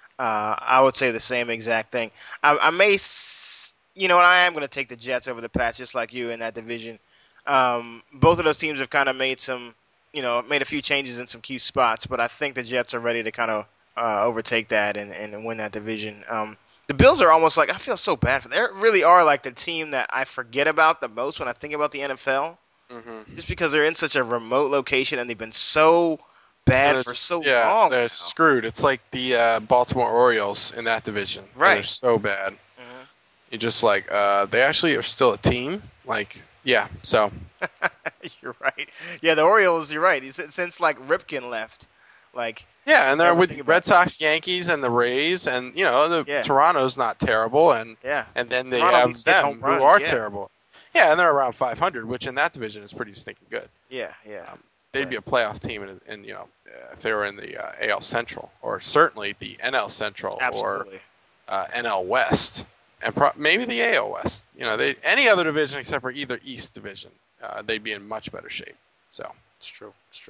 I would say the same exact thing. I may, and I am going to take the Jets over the Pats, just like you in that division. Both of those teams have kind of made made a few changes in some key spots, but I think the Jets are ready to kind of overtake that and win that division. The Bills are almost like, I feel so bad for them. They really are like the team that I forget about the most when I think about the NFL. Mm-hmm. Just because they're in such a remote location and they've been so bad for so long. They're screwed. It's like the Baltimore Orioles in that division. Right. They're so bad. Mm-hmm. You're just like, they actually are still a team? Like, yeah, so. You're right. Yeah, the Orioles, you're right. Since, like, Ripken left. Yeah, and they're with the Red Sox, Yankees, and the Rays, and, Toronto's not terrible, and then they have them who are terrible. Yeah, and they're around 500, which in that division is pretty stinking good. Yeah. They'd be a playoff team, if they were in the AL Central, or certainly the NL Central, Absolutely. Or NL West, and maybe the AL West. Any other division except for either East division, they'd be in much better shape. So it's true.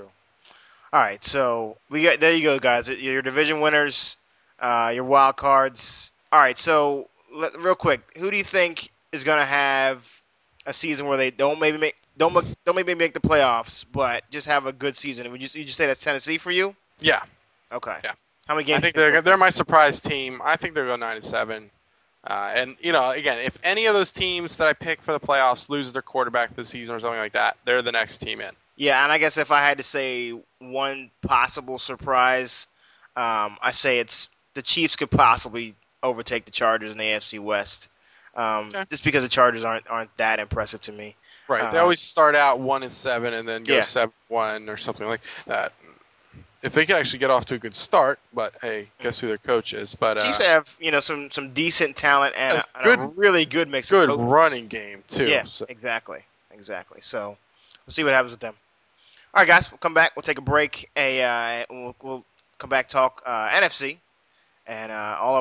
All right, so there you go, guys. Your division winners, your wild cards. All right, so real quick, who do you think is going to have a season where they don't maybe make the playoffs, but just have a good season? Would you just say that's Tennessee for you? Yeah. Okay. Yeah. How many games? I think they're my surprise team. I think they'll go 9-7. And again, if any of those teams that I pick for the playoffs lose their quarterback this season or something like that, they're the next team in. Yeah, and I guess if I had to say one possible surprise, I say it's the Chiefs could possibly overtake the Chargers in the AFC West, just because the Chargers aren't that impressive to me. Right, they always start out 1-7 and then go 7-1 or something like that. If they can actually get off to a good start, but hey, guess who their coach is? But Chiefs have some decent talent and a really good mix. Good of running game too. Yeah, so. Exactly. So we'll see what happens with them. All right, guys, we'll come back. We'll take a break. We'll come back, talk NFC and all of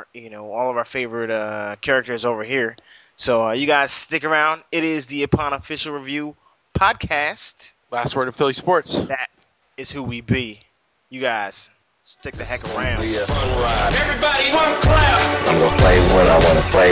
our favorite characters over here. So you guys stick around. It is the Upon Official Review podcast. Last word of Philly sports. That is who we be. You guys stick the heck around. Fun ride. Everybody one clap. I'm gonna play what I wanna play,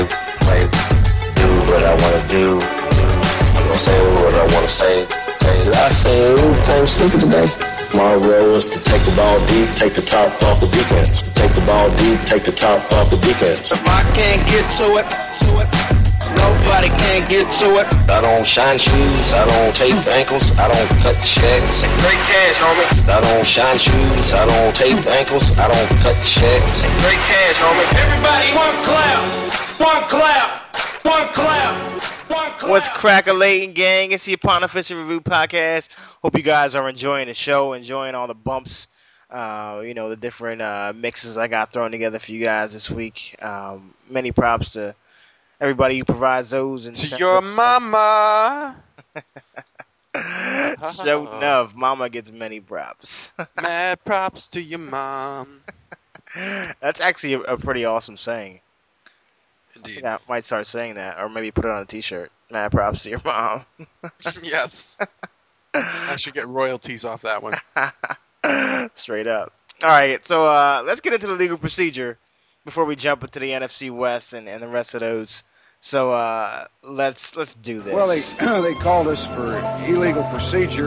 do what I wanna do. I'm gonna say what I wanna say. I say, ooh, playing stupid today. My role is to take the ball deep, take the top off the defense. Take the ball deep, take the top off the defense. If I can't get to it, nobody can get to it. I don't shine shoes, I don't tape ankles, I don't cut checks. Great cash, homie. I don't shine shoes, I don't tape ankles, I don't cut checks. Great cash, homie. Everybody one clap, one clap, one clap. What's crack-a-lating, gang? It's the Upon Official Review podcast. Hope you guys are enjoying the show, enjoying all the bumps, the different mixes I got thrown together for you guys this week. Many props to everybody who provides those. And to your mama. Show enough. Mama gets many props. Mad props to your mom. That's actually a pretty awesome saying. I Indeed. think I might start saying that, or maybe put it on a T-shirt. Mad props to your mom. Yes. I should get royalties off that one. Straight up. All right, so let's get into the legal procedure before we jump into the NFC West and the rest of those. So let's do this. Well, they called us for illegal procedure.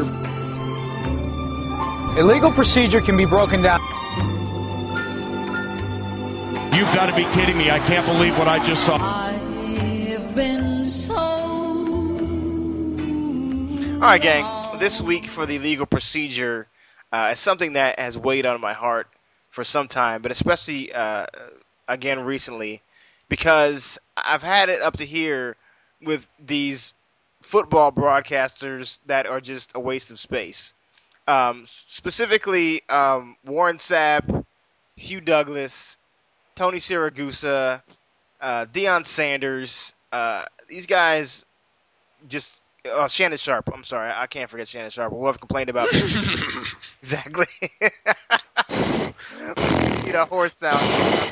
Illegal procedure can be broken down. You've got to be kidding me. I can't believe what I just saw. I've been so... All right, gang. This week for the legal procedure is something that has weighed on my heart for some time, but especially, again, recently, because I've had it up to here with these football broadcasters that are just a waste of space. Specifically, Warren Sapp, Hugh Douglas, Tony Siragusa, Deion Sanders. These guys just... Shannon Sharp. I'm sorry. I can't forget Shannon Sharp. We'll have complained about exactly. Horse sound.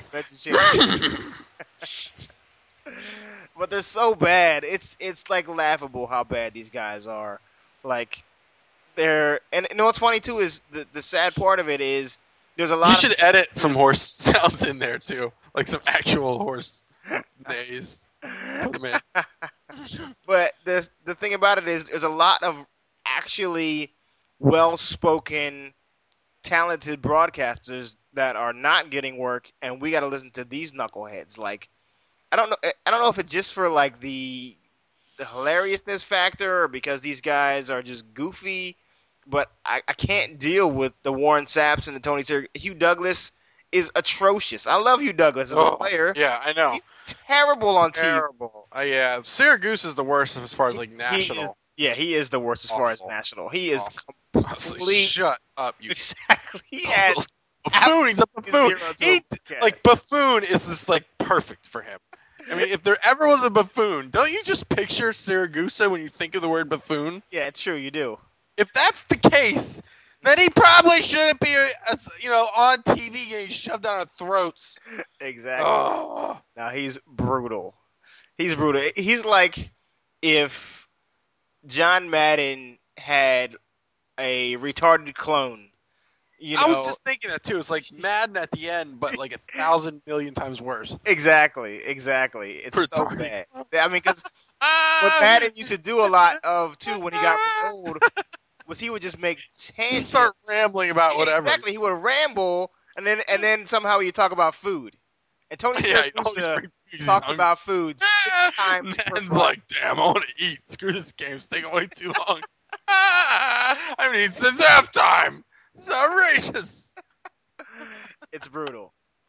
But they're so bad. It's like laughable how bad these guys are. Like and you know what's funny too is the sad part of it is there's a lot. You should edit some horse sounds in there too, like some actual horse neighs. Put them in. But the thing about it is there's a lot of actually well-spoken, talented broadcasters that are not getting work, and we got to listen to these knuckleheads. Like, I don't know if it's just for like the hilariousness factor or because these guys are just goofy, but I can't deal with the Warren Sapps and the Tony Sirigusa. Hugh Douglas is atrocious. I love Hugh Douglas as a player. Yeah, I know. He's terrible on TV. Terrible. Yeah, Syracuse is the worst as far as like national. He is the worst as far as national. He is complete. Shut up, you. Exactly. He had buffoon. He's a buffoon. Buffoon is just like perfect for him. I mean, if there ever was a buffoon, don't you just picture Syracuse when you think of the word buffoon? Yeah, it's true. You do. If that's the case, then he probably shouldn't be, on TV getting shoved down our throats. Exactly. Oh. Now he's brutal. He's brutal. He's like if John Madden had a retarded clone. I was just thinking that too. It's like Madden at the end, but like 1,000 million times worse. Exactly. It's so bad. I mean, because what Madden used to do a lot of too when he got old was he would just make tangents. Start rambling about whatever. Exactly. He would ramble, and then somehow you talk about food. And Tony Siragusa talked about food. Man's like, damn, I want to eat. Screw this game. It's taking way too long. I haven't eaten since halftime. It's outrageous. It's brutal.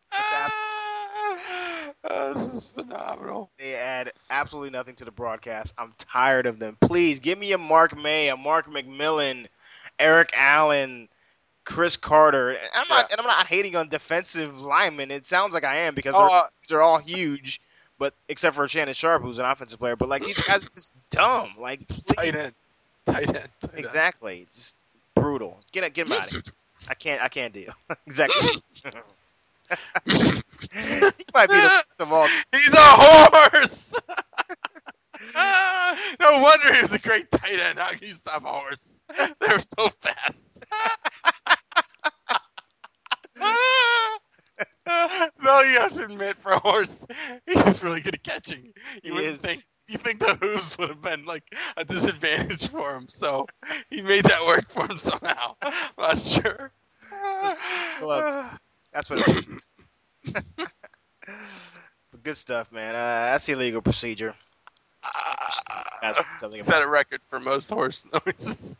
This is phenomenal. They add absolutely nothing to the broadcast. I'm tired of them. Please give me a Mark May, a Mark McMillan, Eric Allen, Chris Carter. And I'm not hating on defensive linemen. It sounds like I am because they're all huge, but except for Shannon Sharp, who's an offensive player. But like these guys are just dumb. Like tight end. Exactly. Just brutal. Get him out of here. I can't deal. Exactly. He might be the best of all. He's a horse. No wonder he was a great tight end. How can you stop a horse? They're so fast. No, you have to admit, for a horse, he's really good at catching. You think the hooves would have been like a disadvantage for him, so he made that work for him somehow. I'm not sure. Gloves. That's what it is. Good stuff, man. That's illegal procedure. Set a record for most horse noises.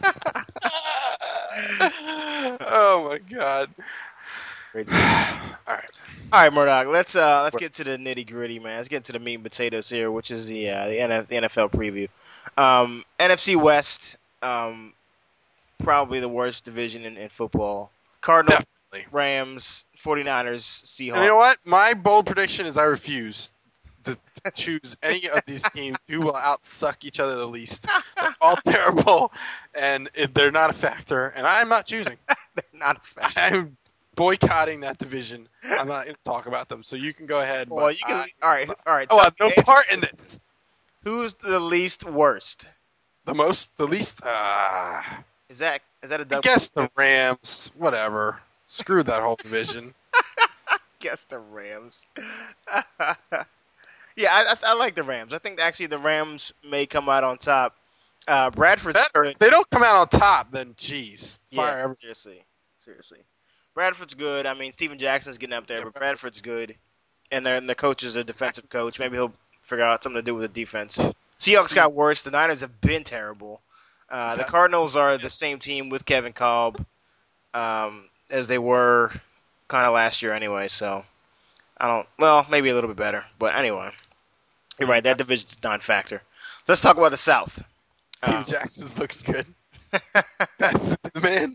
Oh my god. Great All right, Murdoch. Let's get to the nitty gritty, man. Let's get to the meat and potatoes here, which is the NFL preview. NFC West, probably the worst division in football. Cardinals, Rams, 49ers, Seahawks. And you know what? My bold prediction is I refuse. to choose any of these teams who will outsuck each other the least. They're all terrible, and they're not a factor. And I'm not choosing. They're not a factor. I'm boycotting that division. I'm not going to talk about them. So you can go ahead. Well, you can. All right. Oh, I have no part in this. Who's the least worst? The least. Is that a double? I guess the Rams. Whatever. Screw that whole division. Guess the Rams. Yeah, I like the Rams. I think actually the Rams may come out on top. Bradford's better. If they don't come out on top, then geez, fire everything. Seriously. Bradford's good. I mean, Steven Jackson's getting up there, but Bradford's good. And the coach is a defensive coach. Maybe he'll figure out something to do with the defense. Seahawks got worse. The Niners have been terrible. The Cardinals are the same team with Kevin Kolb as they were kind of last year anyway. So maybe a little bit better. But anyway, you're right. That division's a non-factor. So let's talk about the South. Steven Jackson's looking good. That's the man.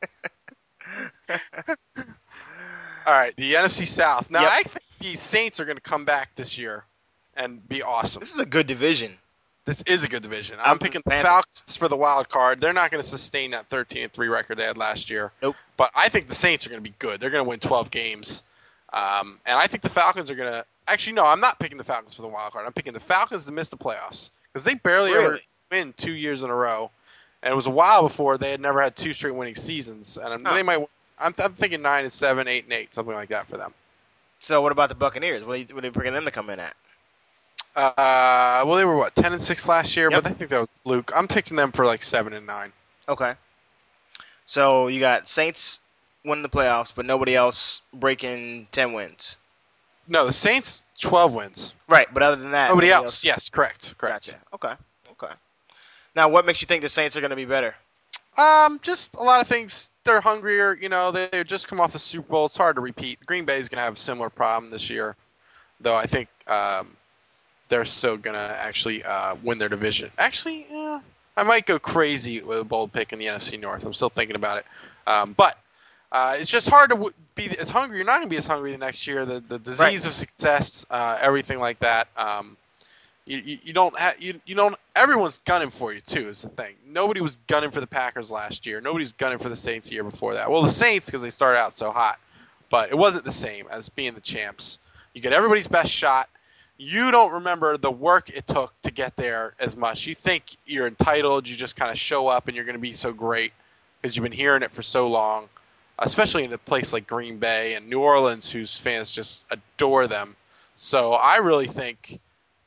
All right, the NFC South. Now, I think the Saints are going to come back this year and be awesome. This is a good division. This is a good division. I'm picking the Falcons for the wild card. They're not going to sustain that 13-3 record they had last year. Nope. But I think the Saints are going to be good. They're going to win 12 games. And I think the Falcons are going to – actually, no, I'm not picking the Falcons for the wild card. I'm picking the Falcons to miss the playoffs because they barely ever win 2 years in a row. And it was a while before they had never had 2 straight winning seasons. And they might – I'm thinking 9-7, 8-8, something like that for them. So what about the Buccaneers? What are you bringing them to come in at? Well, they were 10-6 last year, but I think that was fluke. I'm picking them for like 7-9. Okay. So you got Saints winning the playoffs, but nobody else breaking 10 wins. No, the Saints 12 wins. Right, but other than that, nobody else. Yes, correct. Gotcha. Okay. Now, what makes you think the Saints are going to be better? Just a lot of things. They're hungrier. You know, they just come off the Super Bowl. It's hard to repeat. Green Bay is going to have a similar problem this year, though I think they're still going to actually win their division. Actually, I might go crazy with a bold pick in the NFC North. I'm still thinking about it. But it's just hard to be as hungry. You're not going to be as hungry the next year. The disease of success, everything like that. You don't. Everyone's gunning for you too. Is the thing. Nobody was gunning for the Packers last year. Nobody's gunning for the Saints the year before that. Well, the Saints because they started out so hot, but it wasn't the same as being the champs. You get everybody's best shot. You don't remember the work it took to get there as much. You think you're entitled. You just kind of show up and you're going to be so great because you've been hearing it for so long, especially in a place like Green Bay and New Orleans, whose fans just adore them. So I really think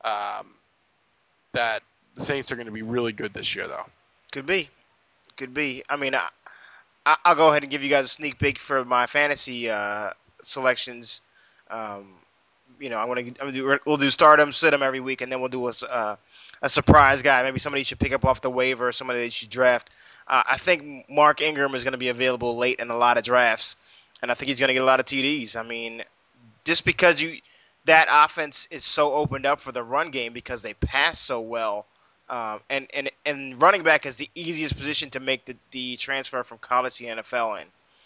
that the Saints are going to be really good this year, though. Could be. I mean, I'll go ahead and give you guys a sneak peek for my fantasy selections. We'll do stardom, sit-em every week, and then we'll do a surprise guy. Maybe somebody you should pick up off the waiver, somebody that you should draft. I think Mark Ingram is going to be available late in a lot of drafts, and I think he's going to get a lot of TDs. I mean, just because that offense is so opened up for the run game because they pass so well, and running back is the easiest position to make the transfer from college to the NFL in.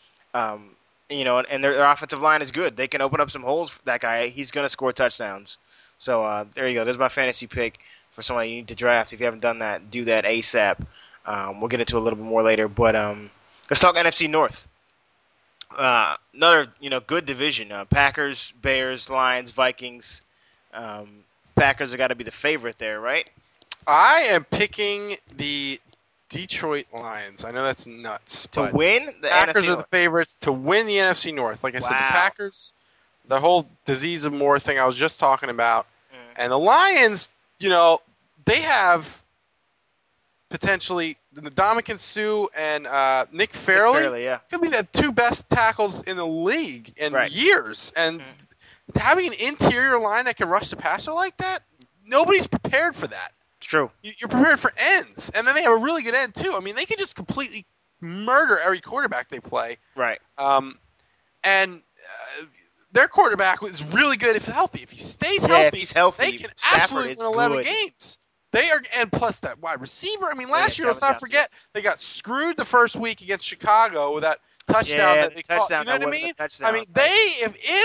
And their offensive line is good. They can open up some holes for that guy. He's going to score touchdowns. So there you go. There's my fantasy pick for somebody you need to draft. If you haven't done that, do that ASAP. We'll get into it a little bit more later. But let's talk NFC North. Another good division. Packers, Bears, Lions, Vikings. Packers have got to be the favorite there, right? I am picking the Detroit Lions. I know that's nuts. To win the Packers NFC are the favorites to win the NFC North. Like I said, the Packers, the whole disease of more thing I was just talking about, and the Lions, they have potentially the Ndamukong Suh and Nick Fairley. Could be the 2 best tackles in the league in years. And having an interior line that can rush the passer like that, nobody's prepared for that. It's true. You're prepared for ends. And then they have a really good end, too. I mean, they can just completely murder every quarterback they play. Right. And their quarterback is really good if healthy. If he stays if he's healthy, they can absolutely win 11 games. They are, and plus that wide receiver. I mean, last year, let's not forget, they got screwed the first week against Chicago with that touchdown that they caught. You know what I mean? I mean,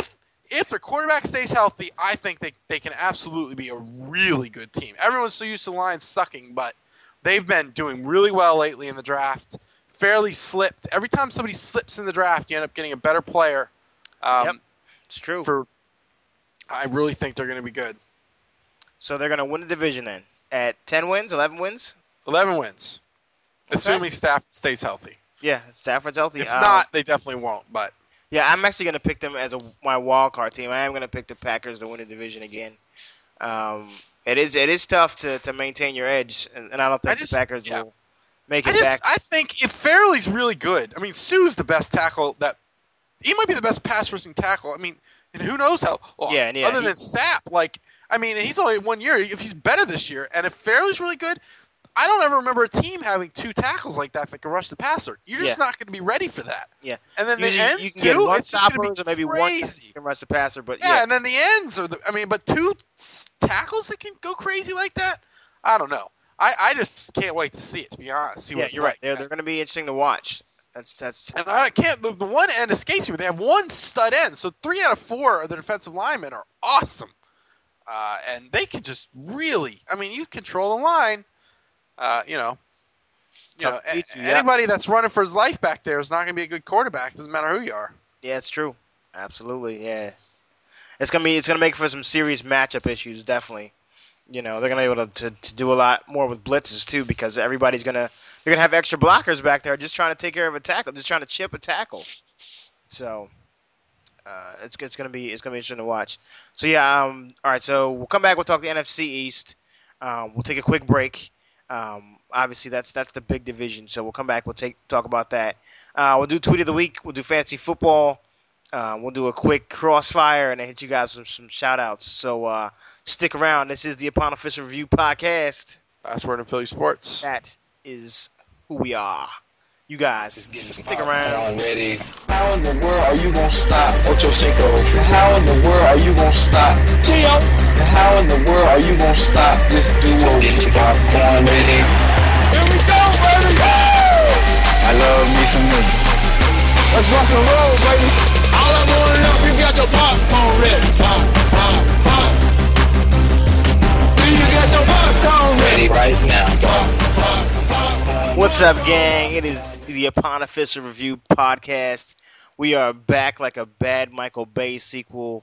if their quarterback stays healthy, I think they can absolutely be a really good team. Everyone's so used to the Lions sucking, but they've been doing really well lately in the draft. Fairly slipped. Every time somebody slips in the draft, you end up getting a better player. Yep, it's true. I really think they're going to be good. So they're going to win the division then at 10 wins, 11 wins? 11 wins, assuming Stafford stays healthy. Yeah, Stafford's healthy. If not, they definitely won't. But yeah, I'm actually going to pick them as my wild card team. I am going to pick the Packers to win the division again. It is tough to maintain your edge, and I don't think the Packers will make it back. I think if Fairley's really good, I mean, Sue's the best tackle he might be the best pass rushing tackle. I mean, and who knows how long. Other than Sapp, he's only 1 year. If he's better this year, and if Fairley's really good, I don't ever remember a team having 2 tackles like that can rush the passer. You're just not going to be ready for that. Yeah. And then usually, the ends you can get one it's just going stoppers to or maybe crazy. One can rush the passer, but and then the ends but 2 tackles that can go crazy like that. I don't know. I just can't wait to see it. To be honest, see what it's you're like. right. They're going to be interesting to watch. That's. And I can't. The one end escapes me. They have 1 stud end, so 3 out of 4 of the defensive linemen are awesome, and they can just really. I mean, you control the line. Anybody that's running for his life back there is not going to be a good quarterback. Doesn't matter who you are. Yeah, it's true. Absolutely, yeah. It's gonna make for some serious matchup issues, definitely. They're gonna be able to do a lot more with blitzes too, because they're gonna have extra blockers back there just trying to take care of a tackle, just trying to chip a tackle. So it's gonna be interesting to watch. So yeah, all right. So we'll come back. We'll talk the NFC East. We'll take a quick break. Obviously that's the big division. So we'll come back. We'll talk about that. We'll do tweet of the week. We'll do fantasy football. We'll do a quick crossfire and then hit you guys with some shout-outs. So stick around. This is the Upon Official Review Podcast. Last word in Philly sports. That is who we are. You guys, stick around. Ready. How in the world are you gonna stop Ocho Cinco? How in the world are you gonna stop Gio? How in the world are you gonna stop this duo? Popcorn ready. Here we go, baby. I love me some money. Let's rock and roll, baby. All I wanna know if you got your popcorn ready. Pop. Do you got your popcorn ready right now? What's up, gang? It is the Upon Official Review Podcast. We are back like a bad Michael Bay sequel.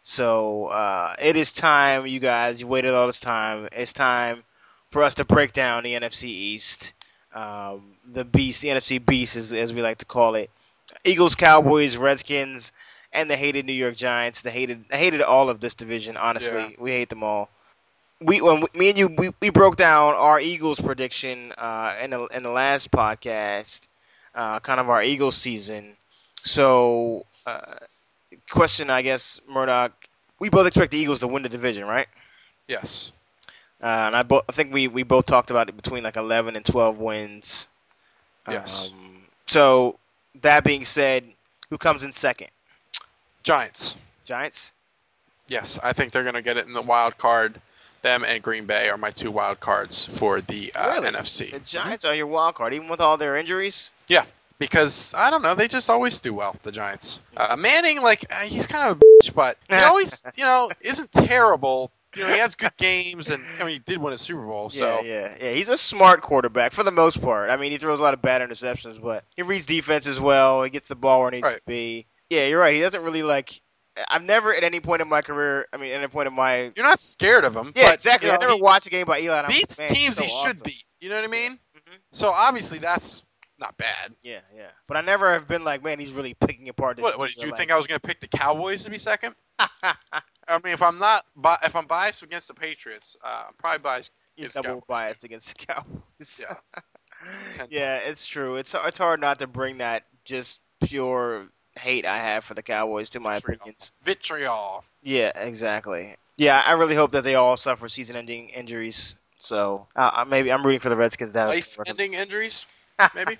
So it is time, you guys. You waited all this time. It's time for us to break down the NFC East. The Beast, the NFC Beast, as we like to call it. Eagles, Cowboys, Redskins, and the hated New York Giants. I hated all of this division, honestly. Yeah. We hate them all. Me and you broke down our Eagles prediction in the last podcast, kind of our Eagles season. So, question, I guess, Murdoch, we both expect the Eagles to win the division, right? Yes. And I think we both talked about it between like 11 and 12 wins. Yes. So, that being said, who comes in second? Giants. Giants? Yes, I think they're going to get it in the wild card. Them and Green Bay are my 2 wild cards for the really? NFC. The Giants are your wild card, even with all their injuries? Yeah, because, I don't know, they just always do well, the Giants. Manning, he's kind of a bitch, but he always, isn't terrible. He has good games, and, he did win a Super Bowl, so. Yeah, he's a smart quarterback for the most part. I mean, he throws a lot of bad interceptions, but he reads defense as well. He gets the ball where it needs to be. Yeah, you're right. He doesn't really, I've never at any point in my career, You're not scared of him. Yeah, but, exactly. I never watched a game by Eli. Beats teams he should beat. You know what I mean? Mm-hmm. So, obviously, that's not bad. Yeah. But I never have been like, man, he's really picking apart this What did you think I was going to pick the Cowboys to be second? I mean, if I'm biased against the Patriots, I'm probably biased against the Cowboys. Biased against the Cowboys. Yeah. Yeah, it's true. It's hard not to bring that just pure hate I have for the Cowboys to my opinions. Vitriol. Yeah, exactly. Yeah, I really hope that they all suffer season-ending injuries. So maybe I'm rooting for the Redskins to have life-ending injuries. Maybe.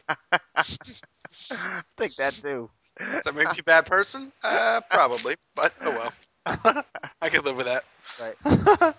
I think that too. Does that make me a bad person? Probably, but oh well. I can live with that. Right.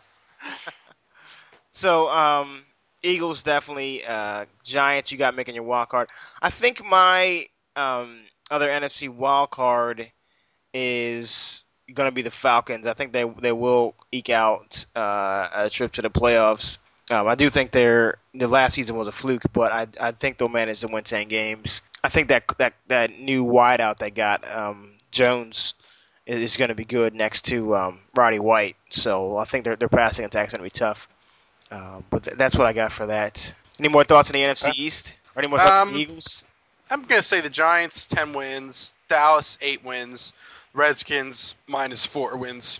So, Eagles definitely. Giants, you got making your wild card. I think my other NFC wild card is going to be the Falcons. I think they will eke out a trip to the playoffs. I do think the last season was a fluke, but I think they'll manage to win 10 games. I think that new wideout they got, Jones, is going to be good next to Roddy White. So I think their passing attack's going to be tough. But that's what I got for that. Any more thoughts on the NFC East? Or any more thoughts on the Eagles? I'm going to say the Giants, 10 wins. Dallas, 8 wins. Redskins, -4 wins.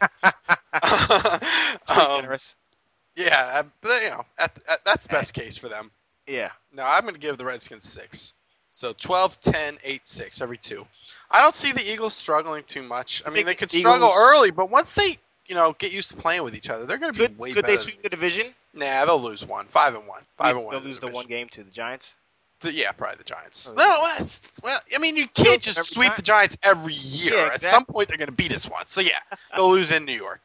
Generous. Yeah, but that's the best case for them. Yeah. No, I'm going to give the Redskins 6. So 12, 10, 8, 6 every 2. I don't see the Eagles struggling too much. I mean, they could struggle early, but once they, get used to playing with each other, they're going to be way better. Could they sweep the division? Nah, they'll lose one. 5-1. 5-1. They'll lose the one game to the Giants? Yeah, probably the Giants. You can't just sweep the Giants every year. Yeah, exactly. At some point, they're going to beat us once. So, yeah, they'll lose in New York.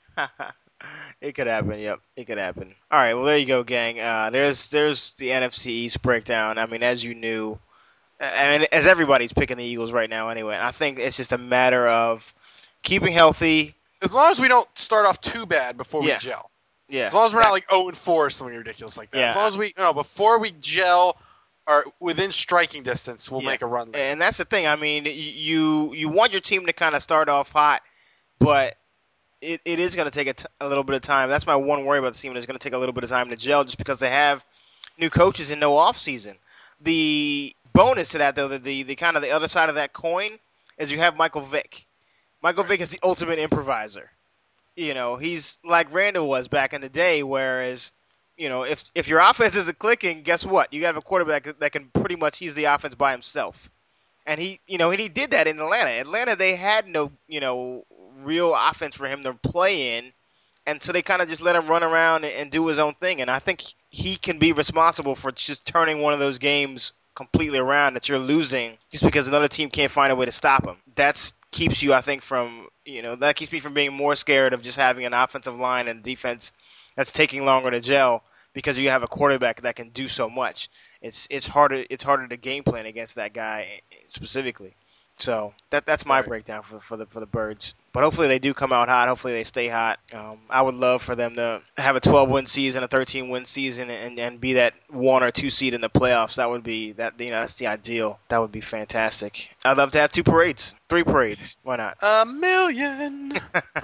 It could happen. Yep, it could happen. All right, well, there you go, gang. There's the NFC East breakdown. I mean, as you knew, and as everybody's picking the Eagles right now anyway, I think it's just a matter of keeping healthy. As long as we don't start off too bad before we gel. Yeah. As long as we're not like 0-4 or something ridiculous like that. Yeah. As long as we, before we gel or within striking distance, we'll make a run there. And that's the thing. I mean, you want your team to kind of start off hot, but it is going to take a little bit of time. That's my one worry about the team. It's going to take a little bit of time to gel just because they have new coaches and no offseason. The bonus to that, though, the kind of the other side of that coin is you have Michael Vick. Michael Vick is the ultimate improviser. He's like Randall was back in the day, whereas, if your offense isn't clicking, guess what? You have a quarterback that can pretty much, he's the offense by himself. And he did that in Atlanta. Atlanta, they had no, real offense for him to play in, and so they kind of just let him run around and do his own thing. And I think he can be responsible for just turning one of those games completely around that you're losing just because another team can't find a way to stop him. That keeps you, I think, that keeps me from being more scared of just having an offensive line and defense that's taking longer to gel because you have a quarterback that can do so much. It's harder to game plan against that guy specifically. So that's my breakdown for the Birds. But hopefully they do come out hot. Hopefully they stay hot. I would love for them to have a 12-win season, a 13-win season, and be that 1 or 2 seed in the playoffs. That would be that's the ideal. That would be fantastic. I'd love to have 2 parades, 3 parades. Why not? 1,000,000.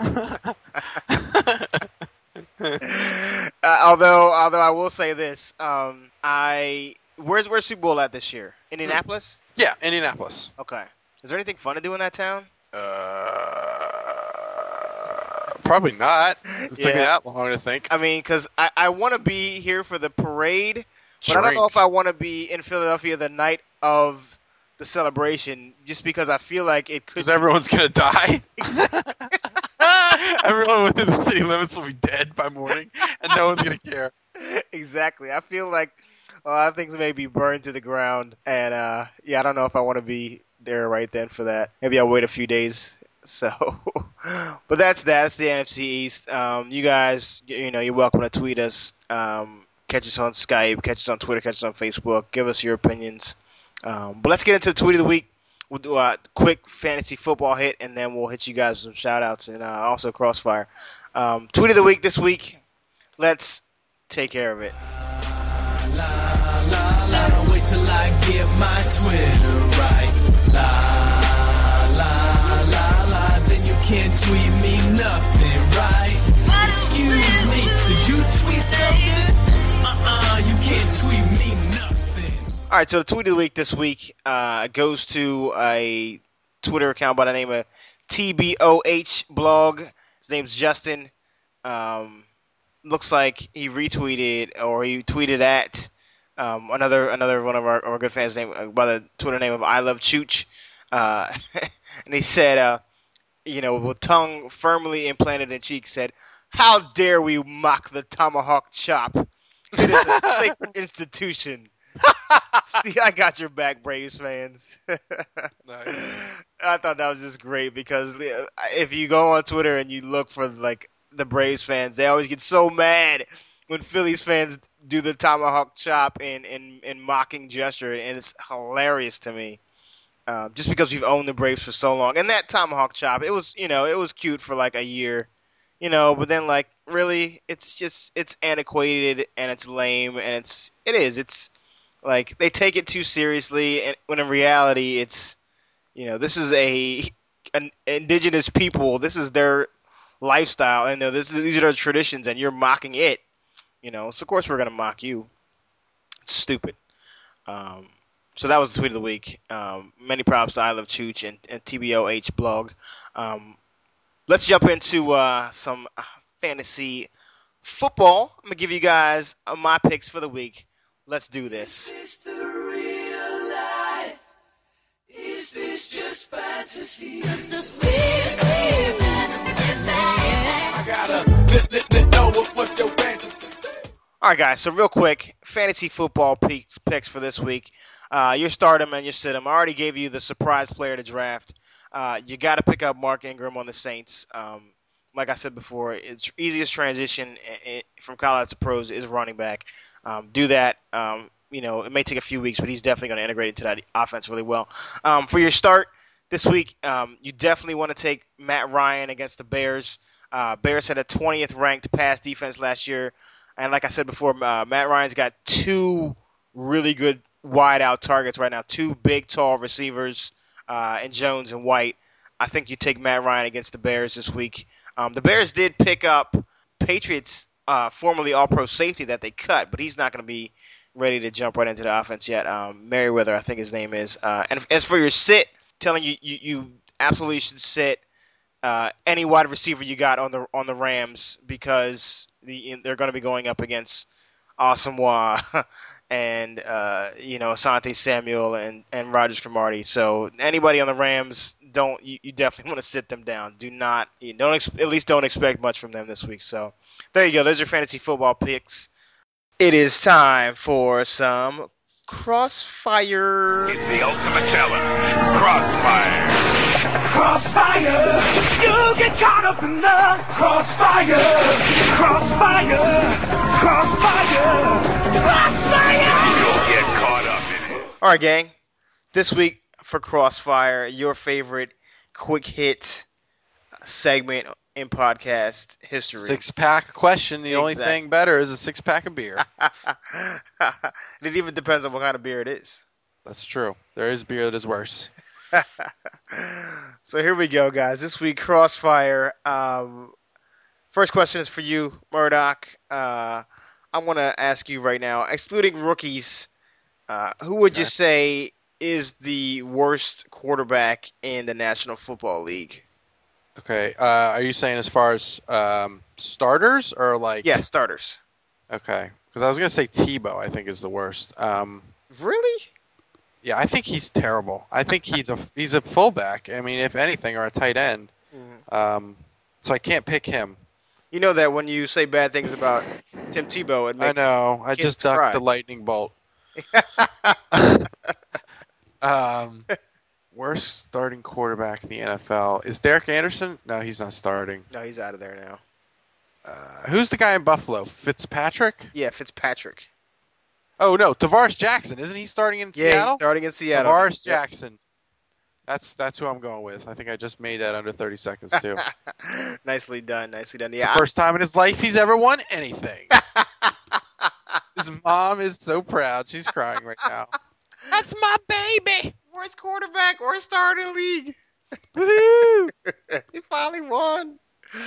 Although I will say this, where's Super Bowl at this year? Indianapolis? Yeah, Indianapolis. Okay. Is there anything fun to do in that town? Probably not. It took me that long to think. I mean, because I want to be here for the parade, but I don't know if I want to be in Philadelphia the night of the celebration, just because I feel like it could. Because everyone's gonna die. Everyone within the city limits will be dead by morning, and no one's gonna care. Exactly. I feel like a lot of things may be burned to the ground, and I don't know if I want to be there right then for that. Maybe I'll wait a few days. So, but that's the NFC East. You guys, you're welcome to tweet us. Catch us on Skype, catch us on Twitter, catch us on Facebook. Give us your opinions. But let's get into the tweet of the week. We'll do a quick fantasy football hit, and then we'll hit you guys with some shout-outs and also Crossfire. Tweet of the week this week. Let's take care of it. Wait till I get my Twitter right. Then you can't tweet me nothing, right? Excuse me, did you tweet something? You can't tweet me nothing. All right, so the tweet of the week this week goes to a Twitter account by the name of TBOH blog. His name's Justin. Looks like he retweeted or he tweeted at another one of our good fans named by the Twitter name of I Love Chooch. And he said, with tongue firmly implanted in cheek, said, "How dare we mock the tomahawk chop? It is a sacred institution." See, I got your back, Braves fans. Nice. I thought that was just great because if you go on Twitter and you look for like the Braves fans, they always get so mad when Phillies fans do the tomahawk chop in mocking gesture, and it's hilarious to me. just because we've owned the Braves for so long. And that tomahawk chop, it was cute for like a year, but then like really, it's antiquated and it's lame and it's like they take it too seriously, and when in reality, it's this is an indigenous people, this is their lifestyle, and these are their traditions, and you're mocking it, so of course we're gonna mock you. It's stupid. So that was the tweet of the week. Many props to I Love Chooch and TBOH blog. Let's jump into some fantasy football. I'm going to give you guys my picks for the week. Let's do this. Is this the real life? Is this just fantasy? Just a sweet, sweet fantasy thing. I gotta know what's your fantasy. All right, guys. So real quick, fantasy football picks for this week. Your stardom and your sit-em. I already gave you the surprise player to draft. You got to pick up Mark Ingram on the Saints. Like I said before, its easiest transition from college to pros is running back. Do that. It may take a few weeks, but he's definitely going to integrate into that offense really well. For your start this week, you definitely want to take Matt Ryan against the Bears. Bears had a 20th ranked pass defense last year. And like I said before, Matt Ryan's got two really good wide out targets right now, two big, tall receivers in Jones and White. I think you take Matt Ryan against the Bears this week. The Bears did pick up Patriots, formerly All-Pro safety that they cut, but he's not going to be ready to jump right into the offense yet. Merriweather, I think his name is. And as for your sit, telling you absolutely should sit any wide receiver you got on the Rams, because they're going to be going up against Asamoah and Asante Samuel and Rogers Cromartie. So anybody on the Rams, you definitely want to sit them down. At least don't expect much from them this week. So there you go. Those are fantasy football picks. It is time for some Crossfire. It's the ultimate challenge. Crossfire. Crossfire, you get caught up in the crossfire, crossfire, crossfire, crossfire. You'll get caught up in it. All right, gang. This week for Crossfire, your favorite quick hit segment in podcast history. 6-pack question. The only thing better is a 6-pack of beer. It even depends on what kind of beer it is. That's true. There is beer that is worse. So here we go, guys. This week, Crossfire. First question is for you, Murdoch. I want to ask you right now, excluding rookies, who would you say is the worst quarterback in the National Football League? Okay. Are you saying as far as starters or like? Yeah, starters. Okay. Because I was gonna say Tebow. I think is the worst. Really? Yeah, I think he's terrible. I think he's a fullback. I mean, if anything, or a tight end. Mm-hmm. So I can't pick him. You know that when you say bad things about Tim Tebow, it makes I know. I just ducked cry. the lightning bolt. Worst starting quarterback in the NFL. Is Derek Anderson? No, he's not starting. No, he's out of there now. Who's the guy in Buffalo? Fitzpatrick? Yeah, Fitzpatrick. Oh, no, Tavares Jackson. Isn't he starting in Seattle? Yeah, he's starting in Seattle. Tavares Jackson. That's who I'm going with. I think I just made that under 30 seconds, too. Nicely done. Yeah, it's the first time in his life he's ever won anything. His mom is so proud. She's crying right now. That's my baby. Worst quarterback or starter in the league. Woohoo! He finally won.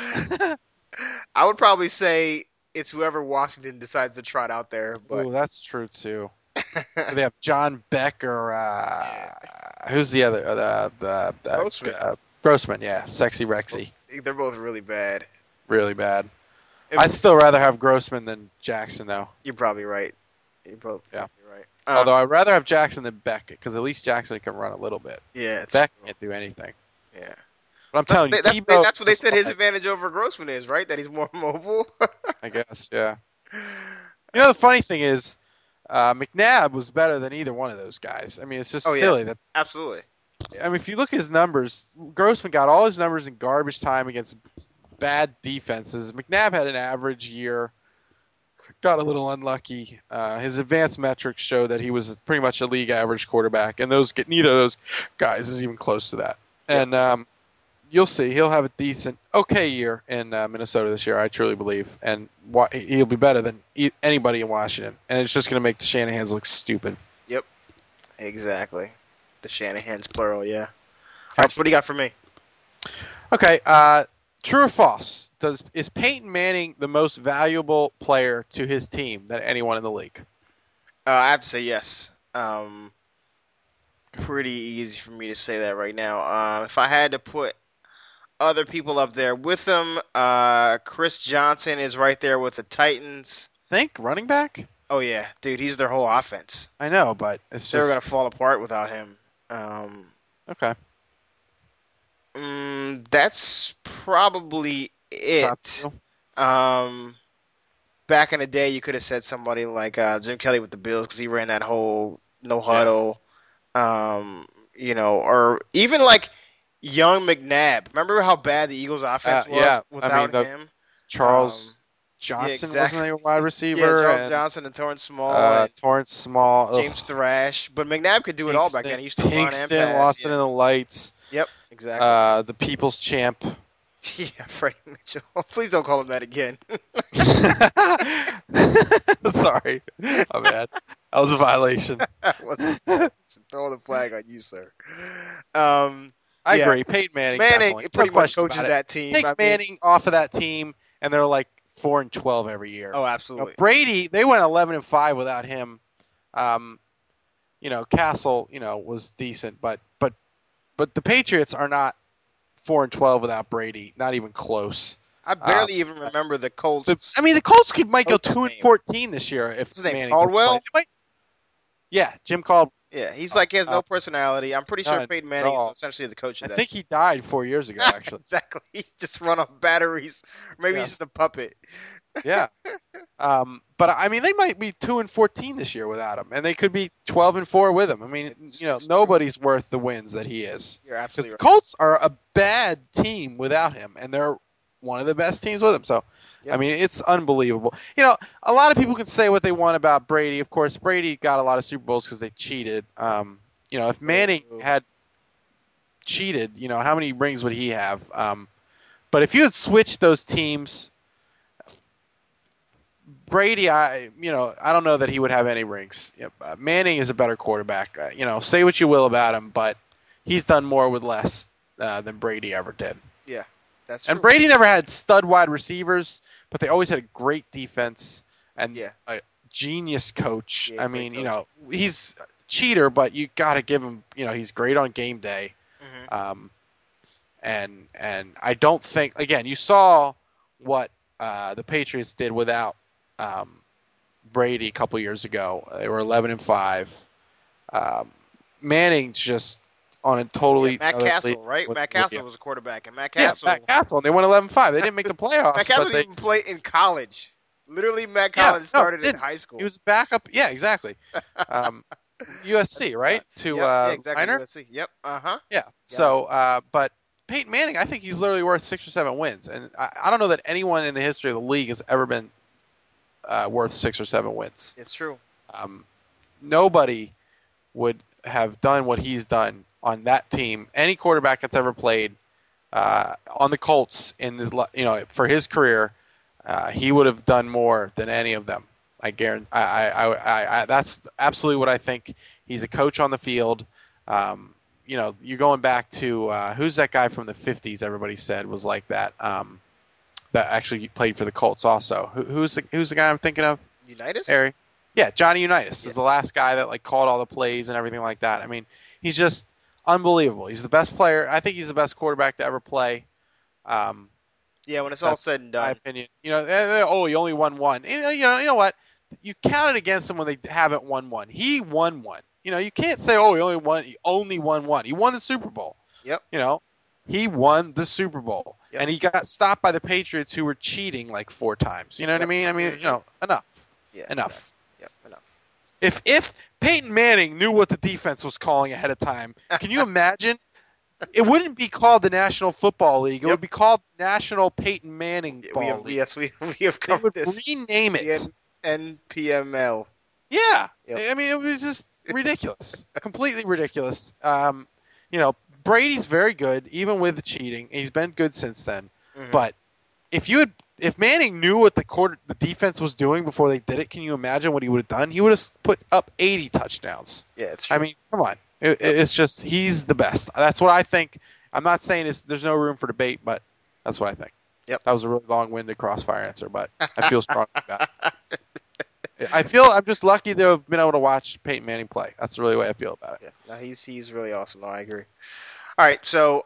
I would probably say it's whoever Washington decides to trot out there. But that's true too. They have John Beck or who's the other? Grossman. Grossman, yeah, Sexy Rexy. They're both really bad. Really bad. I'd still rather have Grossman than Jackson, though. You're probably right. You're both right. Although I'd rather have Jackson than Beck, because at least Jackson can run a little bit. Yeah, Beck can't do anything. Yeah. But I'm telling you, that's what they said his advantage over Grossman is, right? That he's more mobile. I guess, yeah. You know, the funny thing is, McNabb was better than either one of those guys. I mean, it's just silly. Yeah. Absolutely. I mean, if you look at his numbers, Grossman got all his numbers in garbage time against bad defenses. McNabb had an average year got a little unlucky. His advanced metrics show that he was pretty much a league average quarterback, and neither of those guys is even close to that. And you'll see, he'll have a decent, okay year in Minnesota this year, I truly believe, and he'll be better than anybody in Washington. And it's just going to make the Shanahans look stupid. Yep, exactly. The Shanahans, plural, yeah. All right, so what do you got for me? Okay, true or false? Is Peyton Manning the most valuable player to his team than anyone in the league? I have to say yes. Pretty easy for me to say that right now. If I had to put other people up there with him, Chris Johnson is right there with the Titans. Think running back? Oh yeah, dude, he's their whole offense. I know, but it's they're gonna fall apart without him. Okay. That's probably it. Back in the day, you could have said somebody like Jim Kelly with the Bills because he ran that whole no huddle. Or even like young McNabb. Remember how bad the Eagles' offense was without him? Charles Johnson wasn't a wide receiver. Yeah, Charles Johnson and Torrance Small. James Thrash. But McNabb could do it all back then. He used to run and pass. Lost it in the lights. Yep, exactly. The People's Champ. Yeah, Freddie Mitchell. Please don't call him that again. Sorry. My bad. That was a violation. Throw the flag on you, sir. I agree. Peyton Manning pretty much coaches that team. Take Manning off of that team, and they're like 4-12 every year. Oh, absolutely. Brady, they went 11-5 without him. Castle, was decent, but the Patriots are not 4-12 without Brady. Not even close. I barely even remember the Colts. The Colts might go 2-14 this year if Manning Caldwell. Yeah, Jim Caldwell. Yeah, he's he has no personality. I'm pretty sure Peyton Manning is essentially the coach of that. I think he died 4 years ago, actually. Exactly. He's just run off batteries. Maybe he's just a puppet. Yeah. But they might be 2-14 this year without him, and they could be 12-4 with him. Nobody's worth the wins that he is. You're absolutely right. The Colts are a bad team without him, and they're one of the best teams with him. So, yep. It's unbelievable. A lot of people can say what they want about Brady. Of course, Brady got a lot of Super Bowls because they cheated. If Manning had cheated, how many rings would he have? But if you had switched those teams, Brady, I don't know that he would have any rings. Manning is a better quarterback. Say what you will about him, but he's done more with less than Brady ever did. Yeah, that's true. And Brady never had stud wide receivers, but they always had a great defense and a genius coach. Yeah, he's a cheater, but you got to give him, he's great on game day. Mm-hmm. And I don't think, again, you saw what the Patriots did without Brady a couple years ago. They were 11-5. Manning's just on a totally Matt Castle, right? Matt Castle was a quarterback, and Matt Castle. Yeah, Matt Castle, and they went 11-5. They didn't make the playoffs. Matt Castle didn't even play in college. Literally, Matt Collins started in high school. He was backup. Yeah, exactly. USC, right? Exactly. Minor? USC. Yep. Yeah. Yep. So, but Peyton Manning, I think he's literally worth 6 or 7 wins, and I don't know that anyone in the history of the league has ever been worth 6 or 7 wins. It's true. Nobody would have done what he's done on that team. Any quarterback that's ever played on the Colts in this, for his career, he would have done more than any of them. I guarantee. That's absolutely what I think. He's a coach on the field. You're going back to who's that guy from the 50s? Everybody said was like that. That actually played for the Colts also. Who's the guy I'm thinking of? Unitas? Harry. Yeah, Johnny Unitas is the last guy that called all the plays and everything like that. He's just unbelievable. He's the best player. I think he's the best quarterback to ever play. When it's all said and done. My opinion. He only won one. You know what? You count it against him when they haven't won one. He won one. You can't say, he only won one. He won the Super Bowl. Yep. He won the Super Bowl. Yep. And he got stopped by the Patriots who were cheating 4 times. You know what I mean? Enough. Yeah. Enough. Yep, enough. If Peyton Manning knew what the defense was calling ahead of time, can you imagine? It wouldn't be called the National Football League. It would be called National Peyton Manning Ball League. Yes, we have covered this. Rename it. NPML. Yeah. Yep. I mean, it was just ridiculous. Completely ridiculous. Brady's very good, even with the cheating. He's been good since then. Mm-hmm. But if Manning knew what the defense was doing before they did it, can you imagine what he would have done? He would have put up 80 touchdowns. Yeah, it's true. I mean, come on. It's just he's the best. That's what I think. I'm not saying there's no room for debate, but that's what I think. Yep. That was a really long-winded crossfire answer, but I feel strong about it. I'm just lucky to have been able to watch Peyton Manning play. That's really the way I feel about it. Yeah, no, he's really awesome. No, I agree. All right, so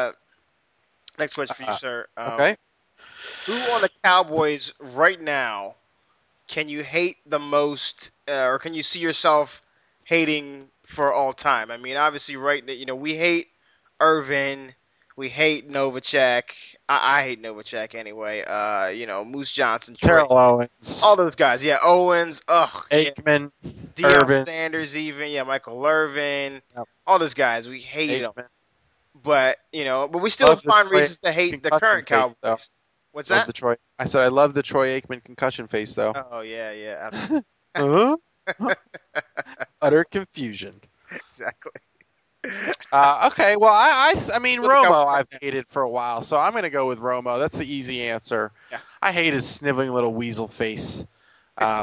next question for you, sir. Okay. Who on the Cowboys right now can you hate the most, or can you see yourself hating for all time? I mean, obviously, we hate Irvin, we hate Novacek. I hate Novacek anyway. Moose Johnson, Terrell Owens, all those guys. Yeah, Owens. Aikman, Deion Irvin. Sanders, even. Yeah, Michael Irvin. Yep. All those guys. We hated them. Aikman. But we still find reasons to hate the current Cowboys. Though. What's Love that? the Troy. I said I love the Troy Aikman concussion face, though. Oh, yeah, absolutely. Utter confusion. Exactly. Okay, well, I mean, Romo I've hated for a while, so I'm going to go with Romo. That's the easy answer. Yeah. I hate his sniveling little weasel face. I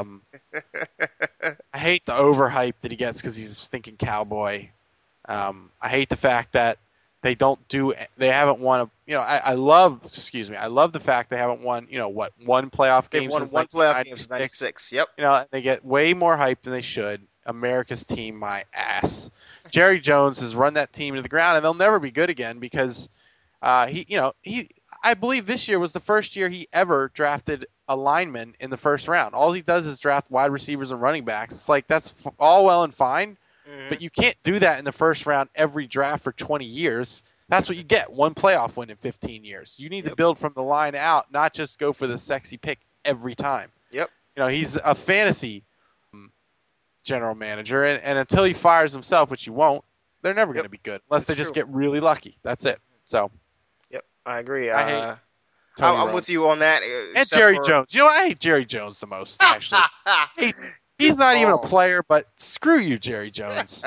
hate the overhype that he gets because he's thinking cowboy. I hate the fact that they haven't won I love the fact they haven't won, one playoff game. They won one playoff game since 96. Yep. They get way more hype than they should. America's team, my ass. Jerry Jones has run that team to the ground, and they'll never be good again because I believe this year was the first year he ever drafted a lineman in the first round. All he does is draft wide receivers and running backs. It's like that's all well and fine, but you can't do that in the first round every draft for 20 years. That's what you get, one playoff win in 15 years. You need to build from the line out, not just go for the sexy pick every time. Yep. He's a fantasy general manager, and until he fires himself, which he won't, they're never going to be good unless they just get really lucky. That's it. So. Yep, I agree. I hate I'm with you on that. And Jerry Jones. I hate Jerry Jones the most, actually. He's not even a player, but screw you, Jerry Jones.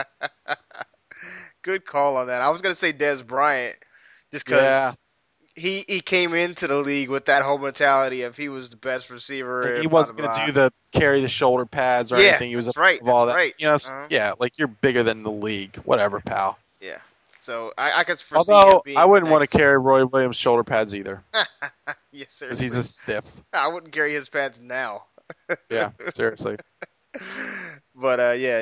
Good call on that. I was going to say Dez Bryant just because he came into the league with that whole mentality of he was the best receiver. He wasn't going to carry the shoulder pads or anything. He was all that. Right. Like you're bigger than the league. Whatever, pal. Yeah. So I could foresee Although him being I wouldn't want to carry Roy Williams' shoulder pads either. Yes, sir. Because he's a stiff. I wouldn't carry his pads now. Yeah, seriously. But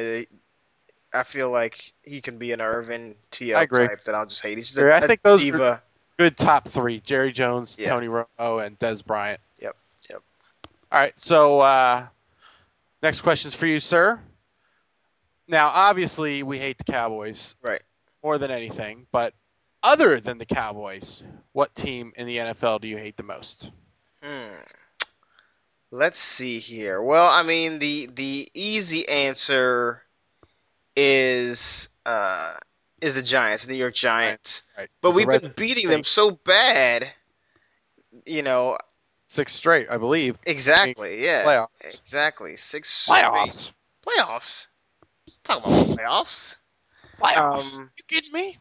I feel like he can be an Irvin TL type that I'll just hate. He's just I think those diva. are good top three: Jerry Jones, Yeah. Tony Romo, and Dez Bryant. Yep. All right, so next question's for you, sir. Now, obviously, we hate the Cowboys, right? More than anything, but other than the Cowboys, what team in the NFL do you hate the most? Let's see here. Well, I mean, the easy answer is the Giants, the New York Giants. Right. But we've been beating them so bad, 6 straight, I believe. Exactly. Yeah. Playoffs. Exactly. 6 playoffs. Playoffs. Talk about playoffs. Playoffs. You kidding me?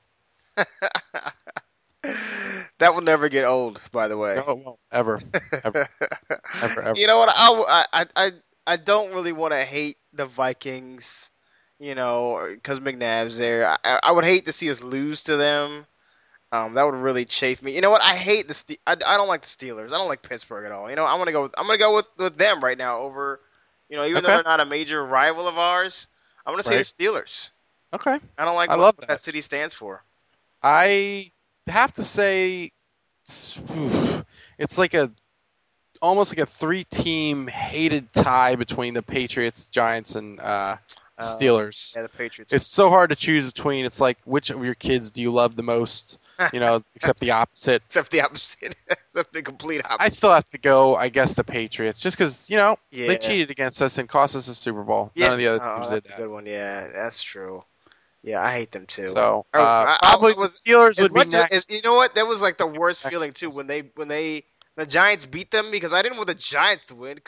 That will never get old, by the way. No, it won't. Ever. Ever. You know what? I don't really want to hate the Vikings, because McNabb's there. I would hate to see us lose to them. That would really chafe me. You know what? I hate I don't like the Steelers. I don't like Pittsburgh at all. I'm gonna go with them right now over, even though they're not a major rival of ours. I'm gonna say the Steelers. Okay. I don't like what that city stands for. I have to say, it's like almost like a 3-team hated tie between the Patriots, Giants, and Steelers. Yeah, the Patriots. It's so hard to choose between. It's like, which of your kids do you love the most? Except the opposite. Except the opposite. Except the complete opposite. I still have to go, I guess, the Patriots, just because they cheated against us and cost us a Super Bowl. Yeah. None of the other teams did that. That's a good one. Yeah, that's true. Yeah, I hate them too. So probably the Steelers would be next. You know what? That was like the worst feeling too when the Giants beat them, because I didn't want the Giants to win, because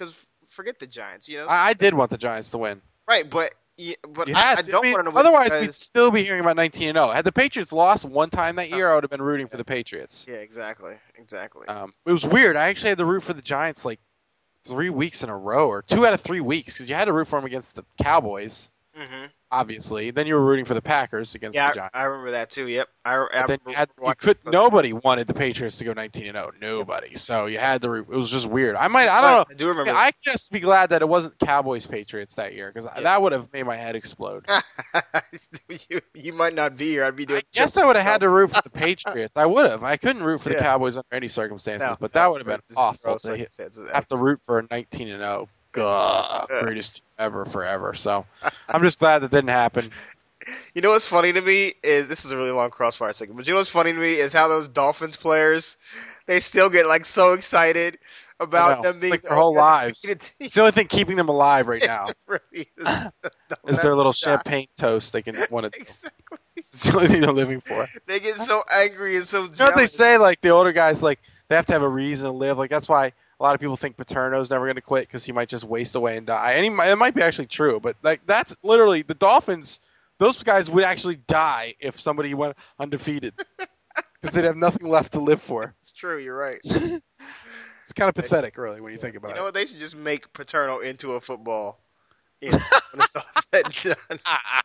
forget the Giants. You know, I did want the Giants to win. right? But You I had to. don't I mean, want to win. otherwise, because- we'd still be hearing about 19-0. Had the Patriots lost one time that year, I would have been rooting for the Patriots. Yeah, exactly. It was weird. I actually had to root for the Giants like 3 weeks in a row, or 2 out of 3 weeks, because you had to root for them against the Cowboys, obviously. Then you were rooting for the Packers against the Giants. I remember that too. Yep. Then nobody wanted the Patriots to go 19-0. Nobody. So you had to. It was just weird. I don't know. I do remember. I just be glad that it wasn't Cowboys Patriots that year, because that would have made my head explode. you might not be here. I'd be doing. I guess I would have had to root for the Patriots. I would have. I couldn't root for the Cowboys under any circumstances, but that would have been awful to have to root for a 19-0. Greatest team ever forever. So I'm just glad that didn't happen. You know what's funny to me is, this is a really long crossfire segment, but you know what's funny to me is how those Dolphins players, they still get like so excited about them being like their whole lives. It's the only thing keeping them alive right now. Really is their little champagne toast they can want to. Exactly. It's the only thing they're living for. They get so angry and so jealous. You know what they say? Like the older guys, like they have to have a reason to live. Like that's why a lot of people think Paterno's never going to quit, because he might just waste away and die. And it might be actually true, but like that's literally the Dolphins. Those guys would actually die if somebody went undefeated, because they'd have nothing left to live for. It's true. You're right. It's kind of pathetic, really, when you think about it. You know what? They should just make Paterno into a football. You know, when it's all said and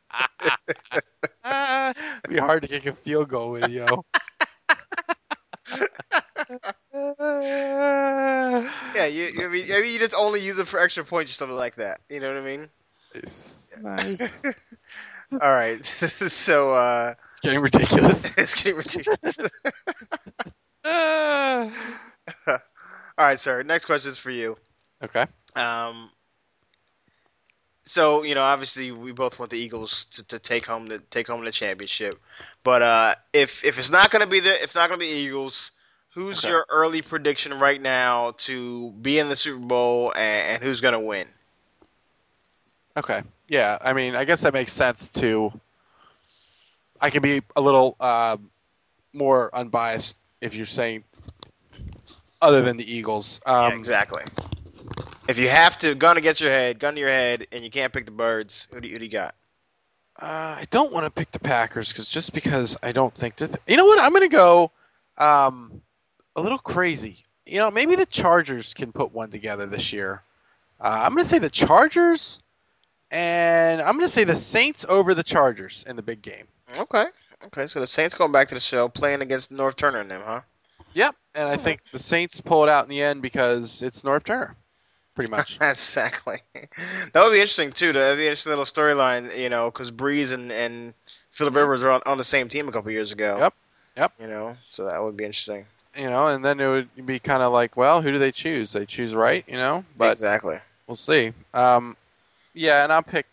done. It'd be hard to kick a field goal with, yo. Yeah, I mean, you just only use it for extra points or something like that. You know what I mean? Nice. All right. So it's getting ridiculous. It's getting ridiculous. All right, sir. Next question is for you. Okay. So obviously we both want the Eagles to take home the championship, but if it's not going to be Eagles, who's your early prediction right now to be in the Super Bowl, and who's going to win? Okay. Yeah. I mean, I guess that makes sense too. I can be a little more unbiased if you're saying other than the Eagles. Yeah, exactly. If you have to, gun to your head, and you can't pick the Birds, who do you got? I don't want to pick the Packers because I don't think that. You know what? I'm going to go a little crazy. Maybe the Chargers can put one together this year. I'm going to say the Chargers, and I'm going to say the Saints over the Chargers in the big game. Okay. So the Saints going back to the show, playing against North Turner and them, huh? Yep. And I think the Saints pull it out in the end because it's North Turner. Pretty much. Exactly. That would be interesting, too. That would be an interesting little storyline, because Breeze and Phillip Rivers were on the same team a couple years ago. Yep. So that would be interesting. And then it would be kind of like, well, who do they choose? They choose right, But exactly. We'll see. Yeah, and I'll pick.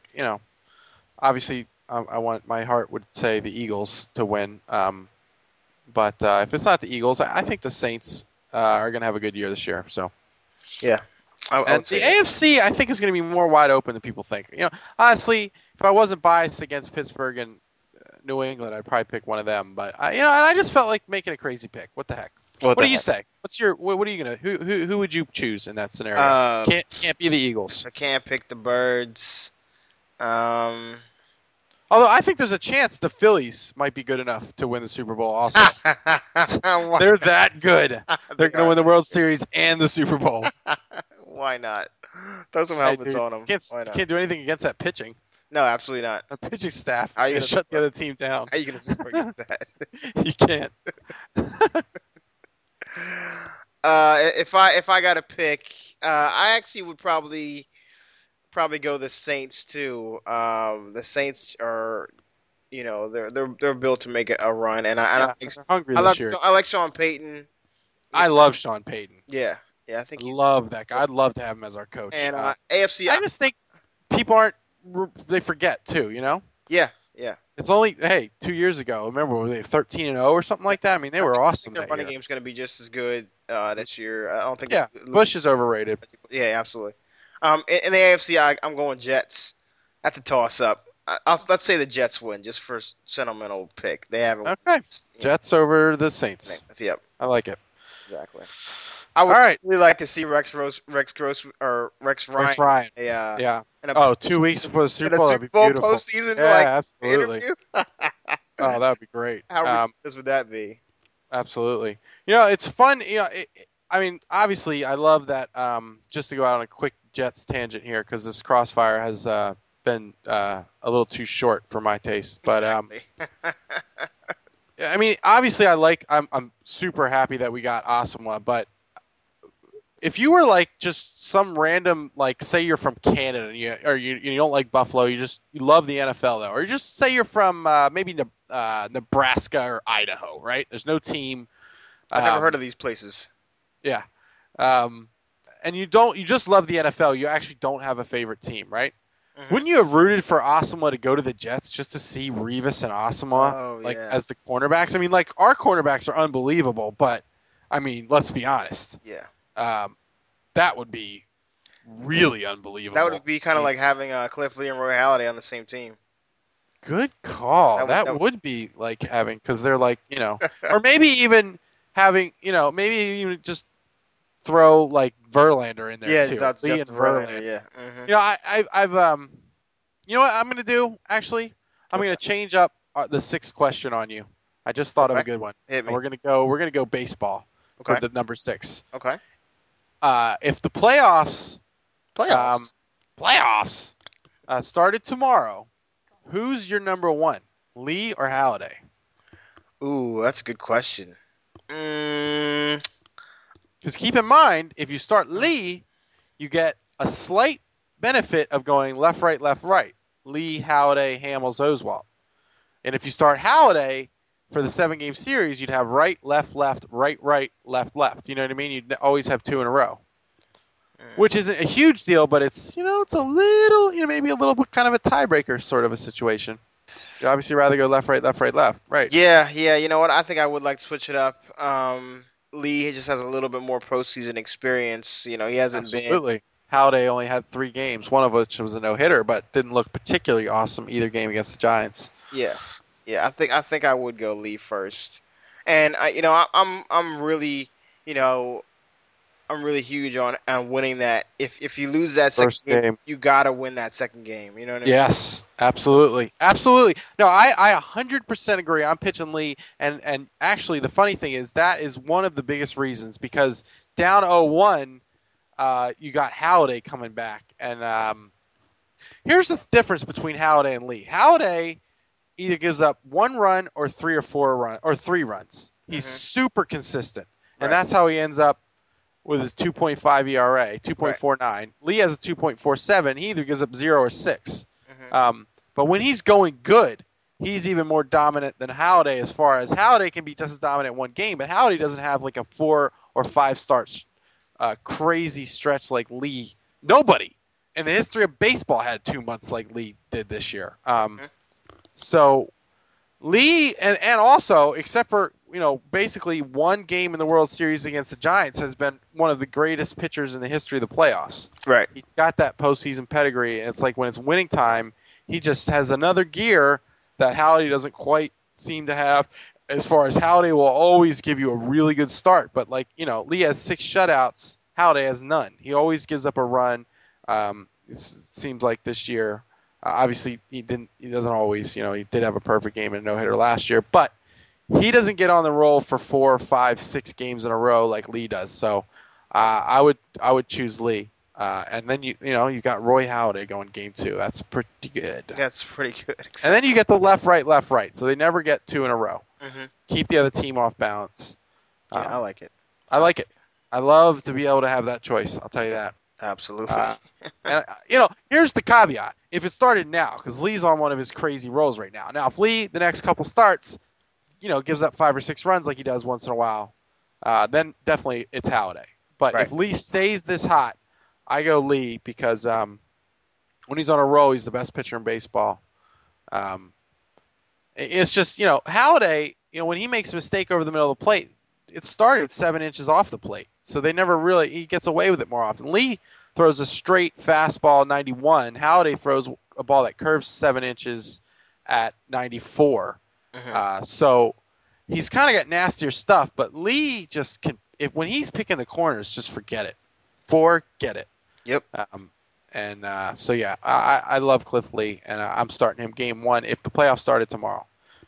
Obviously, I want, my heart would say the Eagles to win. But if it's not the Eagles, I think the Saints are going to have a good year this year. So. Yeah. And the AFC, I think, is going to be more wide open than people think. Honestly, if I wasn't biased against Pittsburgh and New England, I'd probably pick one of them. But and I just felt like making a crazy pick. What the heck? What do you say? What are you gonna? Who would you choose in that scenario? Can't be the Eagles. I can't pick the Birds. Although I think there's a chance the Phillies might be good enough to win the Super Bowl also. They're that good. They're going to win the World Series and the Super Bowl. Why not? Throw some helmets on them. Can't do anything against that pitching. No, absolutely not. The pitching staff is going to shut the other team down. How are you going to super against that? You can't. If I got to pick, I actually would probably go the Saints too. The Saints are, they're built to make a run, and they're hungry this year. I like Sean Payton. I love Sean Payton. Yeah, I think I love that guy. I'd love to have him as our coach. And AFC, I just think people they forget too. Yeah. It's only 2 years ago. Remember, were they 13-0 or something like that? I mean, they were awesome. Their running game's going to be just as good this year. I don't think. Yeah, Bush is overrated. Yeah, absolutely. In the AFC, I'm going Jets. That's a toss-up. Let's say the Jets win, just for sentimental pick. They haven't. Okay. Jets over the Saints. Yep. I like it. Exactly. I would All right. really like to see Rex Ryan. Yeah. In a 2 weeks before the Super in a Bowl. Super That'd be Bowl beautiful. postseason Absolutely. interview. Oh, that would be great. How ridiculous would that be? Absolutely. It's fun. Obviously, I love that. Just to go out on a quick Jets tangent here, because this Crossfire has been a little too short for my taste. But Exactly. obviously, I'm super happy that we got Asamoah. But if you were just some random, say you're from Canada and you don't like Buffalo, you love the NFL though, or just say you're from maybe Nebraska or Idaho, right? There's no team. I've never heard of these places. Yeah. And you just love the NFL. You actually don't have a favorite team, right? Mm-hmm. Wouldn't you have rooted for Asamoah to go to the Jets just to see Revis and Asamoah as the cornerbacks? Our cornerbacks are unbelievable, but let's be honest. Yeah. That would be really unbelievable. That would be kind of like having Cliff Lee and Roy Halladay on the same team. Good call. That would be like having, because they're or maybe even having, maybe even just throw Verlander in there too. Yeah, that's just Verlander. Yeah. Mm-hmm. I've you know what I'm gonna do? Actually, I'm gonna change up the sixth question on you. I just thought of a good one. Hit me. We're gonna go baseball for the number 6. Okay. If the playoffs started tomorrow, who's your number 1, Lee or Halladay? Ooh, that's a good question. Because keep in mind, if you start Lee, you get a slight benefit of going left, right, left, right. Lee, Halladay, Hamels, Oswalt. And if you start Halladay for the 7-game series, you'd have right, left, left, right, right, left, left. You know what I mean? You'd always have 2 in a row. Which isn't a huge deal, but it's, it's a little, maybe a little bit kind of a tiebreaker sort of a situation. You'd obviously rather go left, right, left, right, left. Right. Yeah. You know what? I think I would like to switch it up. Lee just has a little bit more postseason experience. He hasn't been. Absolutely. Halladay only had 3 games, one of which was a no-hitter, but didn't look particularly awesome either game against the Giants. Yeah. I think I would go Lee first. And I'm really, I'm really huge on winning that. If you lose that first second game, you gotta win that second game. You know what I mean? Yes, absolutely. No, I 100% agree. I'm pitching Lee, and actually the funny thing is that is one of the biggest reasons, because down 0-1, you got Halladay coming back, and here's the difference between Halladay and Lee. Halladay either gives up 1 run or 3 runs. He's super consistent, and that's how he ends up with his 2.5 ERA, 2.49. Right. Lee has a 2.47. He either gives up 0 or 6. But when he's going good, he's even more dominant than Halladay, as far as Halladay can be just as dominant one game, but Halladay doesn't have a 4 or 5 start crazy stretch like Lee. Nobody in the history of baseball had 2 months like Lee did this year. So Lee, and also, except for, basically one game in the World Series against the Giants, has been one of the greatest pitchers in the history of the playoffs. Right. He's got that postseason pedigree, and it's like when it's winning time, he just has another gear that Halladay doesn't quite seem to have. As far as Halladay will always give you a really good start, but Lee has 6 shutouts, Halladay has none. He always gives up a run. It seems like this year, obviously he doesn't always, he did have a perfect game and a no-hitter last year, but he doesn't get on the roll for 4, 5, 6 games in a row like Lee does. So I would choose Lee. And then you got Roy Halladay going game 2. That's pretty good. That's pretty good. Exactly. And then you get the left, right. So they never get 2 in a row. Keep the other team off balance. Yeah, I like it. I like it. I love to be able to have that choice. I'll tell you that. Absolutely. And here's the caveat. If it started now, because Lee's on one of his crazy rolls right now. Now, if Lee, the next couple starts, gives up 5 or 6 runs like he does once in a while, then definitely it's Halladay. But if Lee stays this hot, I go Lee, because when he's on a roll, he's the best pitcher in baseball. It's just, Halladay, when he makes a mistake over the middle of the plate, it started 7 inches off the plate. So they never really, he gets away with it more often. Lee throws a straight fastball 91. Halladay throws a ball that curves 7 inches at 94. So he's kind of got nastier stuff, but Lee just can. When he's picking the corners, just forget it. Forget it. Yep. So yeah, I love Cliff Lee, and I'm starting him game 1 if the playoffs started tomorrow.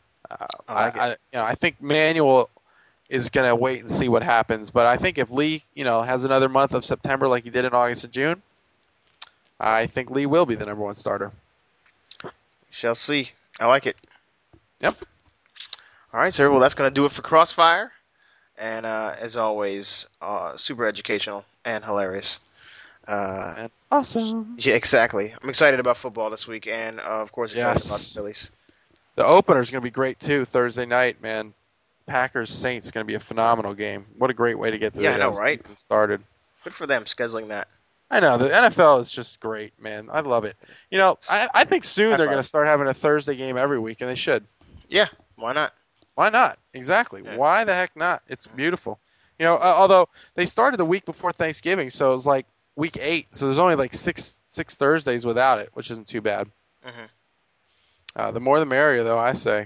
I think Manuel is going to wait and see what happens, but I think if Lee, has another month of September like he did in August and June, I think Lee will be the number 1 starter. Shall see. I like it. Yep. All right, sir. Well, that's going to do it for Crossfire. And as always, super educational and hilarious. And awesome. Yeah, exactly. I'm excited about football this week, and of course, excited about the Phillies. The opener is going to be great too. Thursday night, man. Packers Saints is going to be a phenomenal game. What a great way to get the season started. Good for them scheduling that. I know the NFL is just great, man. I love it. I think soon they're going to start having a Thursday game every week, and they should. Yeah, why not? Why not? Exactly. Yeah. Why the heck not? It's beautiful. Although they started the week before Thanksgiving, so it was like week 8. So there's only like six Thursdays without it, which isn't too bad. Mm-hmm. The more the merrier, though, I say.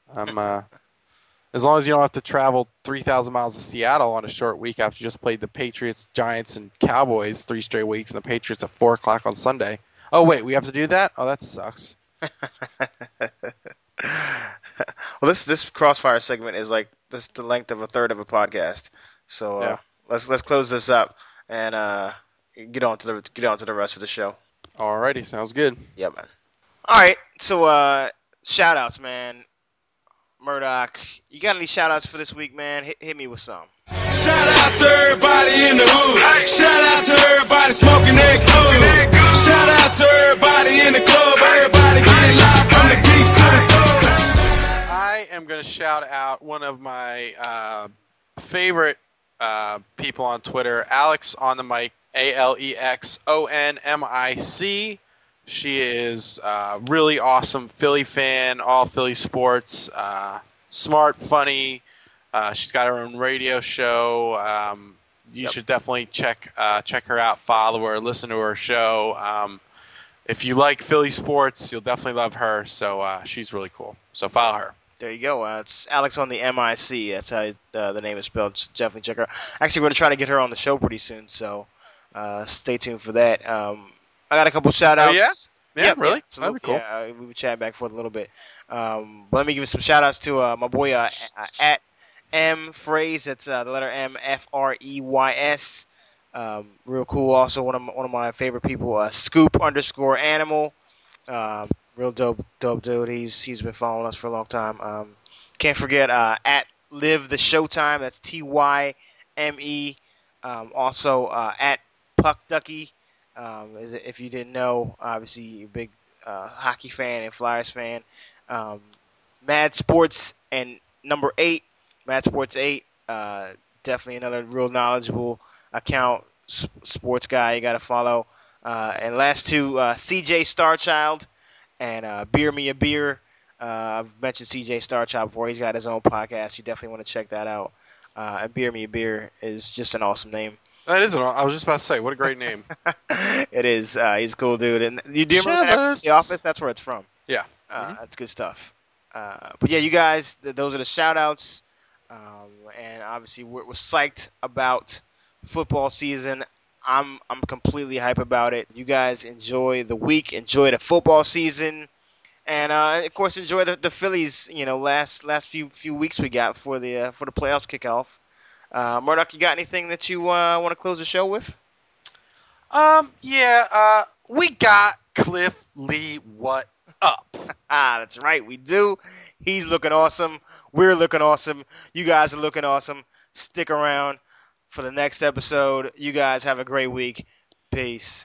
As long as you don't have to travel 3,000 miles to Seattle on a short week after you just played the Patriots, Giants, and Cowboys 3 straight weeks, and the Patriots at 4 o'clock on Sunday. Oh, wait, we have to do that? Oh, that sucks. Well, this Crossfire segment is like the length of a third of a podcast. So let's close this up and get on to the rest of the show. Alrighty, sounds good. Yeah, man. All right, so shout outs, man. Murdoch, you got any shout outs for this week, man? Hit me with some. Shout out to everybody in the hood. Shout out to everybody smoking that good. Shout out to everybody in the club. Everybody getting live from the geeks to the thugs. I am going to shout out one of my favorite people on Twitter, Alex on the mic, AlexOnmic. She is a really awesome Philly fan, all Philly sports, smart, funny. She's got her own radio show. You should definitely check her out, follow her, listen to her show. If you like Philly sports, you'll definitely love her. So she's really cool. So follow her. There you go. It's Alex on the MIC. That's how the name is spelled. Just definitely check her. Actually, we're going to try to get her on the show pretty soon, so stay tuned for that. I got a couple shout-outs. Oh, yeah? Yeah, really? So that'd be cool. Yeah, we were chatting back and forth a little bit. But let me give you some shout-outs to my boy at M Phrase. That's the letter M, Freys. Real cool. Also, one of my favorite people, Scoop_animal. Real dope dude. He's been following us for a long time. Can't forget at Live the Showtime. That's TYME. Also at Puck Ducky. If you didn't know, obviously you're a big hockey fan and Flyers fan. Mad Sports and number 8, Mad Sports 8. Definitely another real knowledgeable account, sports guy you got to follow. And last 2, CJ Starchild and Beer Me a Beer. I've mentioned CJ Starchild before. He's got his own podcast. You definitely want to check that out. And Beer Me a Beer is just an awesome name. That is. I was just about to say, what a great name. It is. He's a cool dude. And you do remember The Office? That's where it's from. Yeah. That's good stuff. But yeah, you guys, those are the shout-outs. And obviously, we're psyched about football season. I'm completely hype about it. You guys enjoy the week, enjoy the football season, and of course enjoy the Phillies. Last few weeks we got for the playoffs kickoff. Murdoch, you got anything that you want to close the show with? We got Cliff Lee. What up? That's right, we do. He's looking awesome. We're looking awesome. You guys are looking awesome. Stick around for the next episode. You guys have a great week. Peace.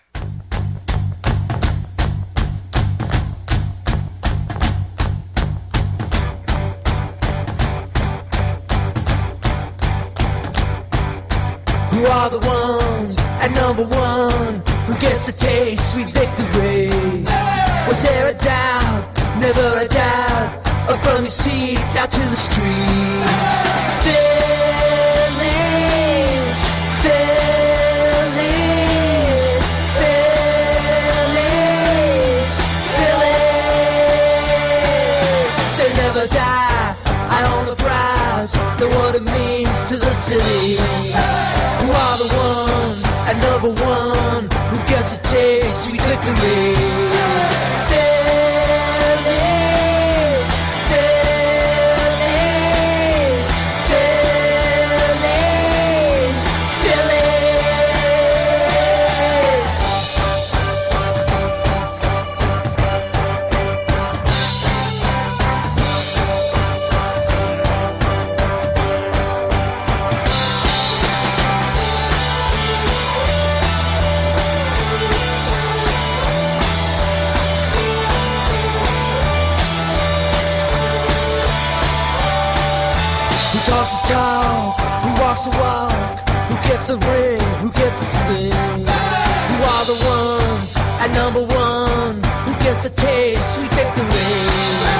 Who are the ones at number 1 who gets the taste, sweet victory? Was there a doubt, never a doubt, up from your seats out to the streets? Phillies, Phillies, Phillies, Phillies. Say never die, I own the proud. stars know what it means to the city. Who are the ones at number one who gets a taste, sweet victory? Phillies, Phillies, Phillies, Phillies. Who talks the talk, who walks the walk, who gets the ring, who gets the sing? Who are the ones at number one who gets the taste, sweet victory?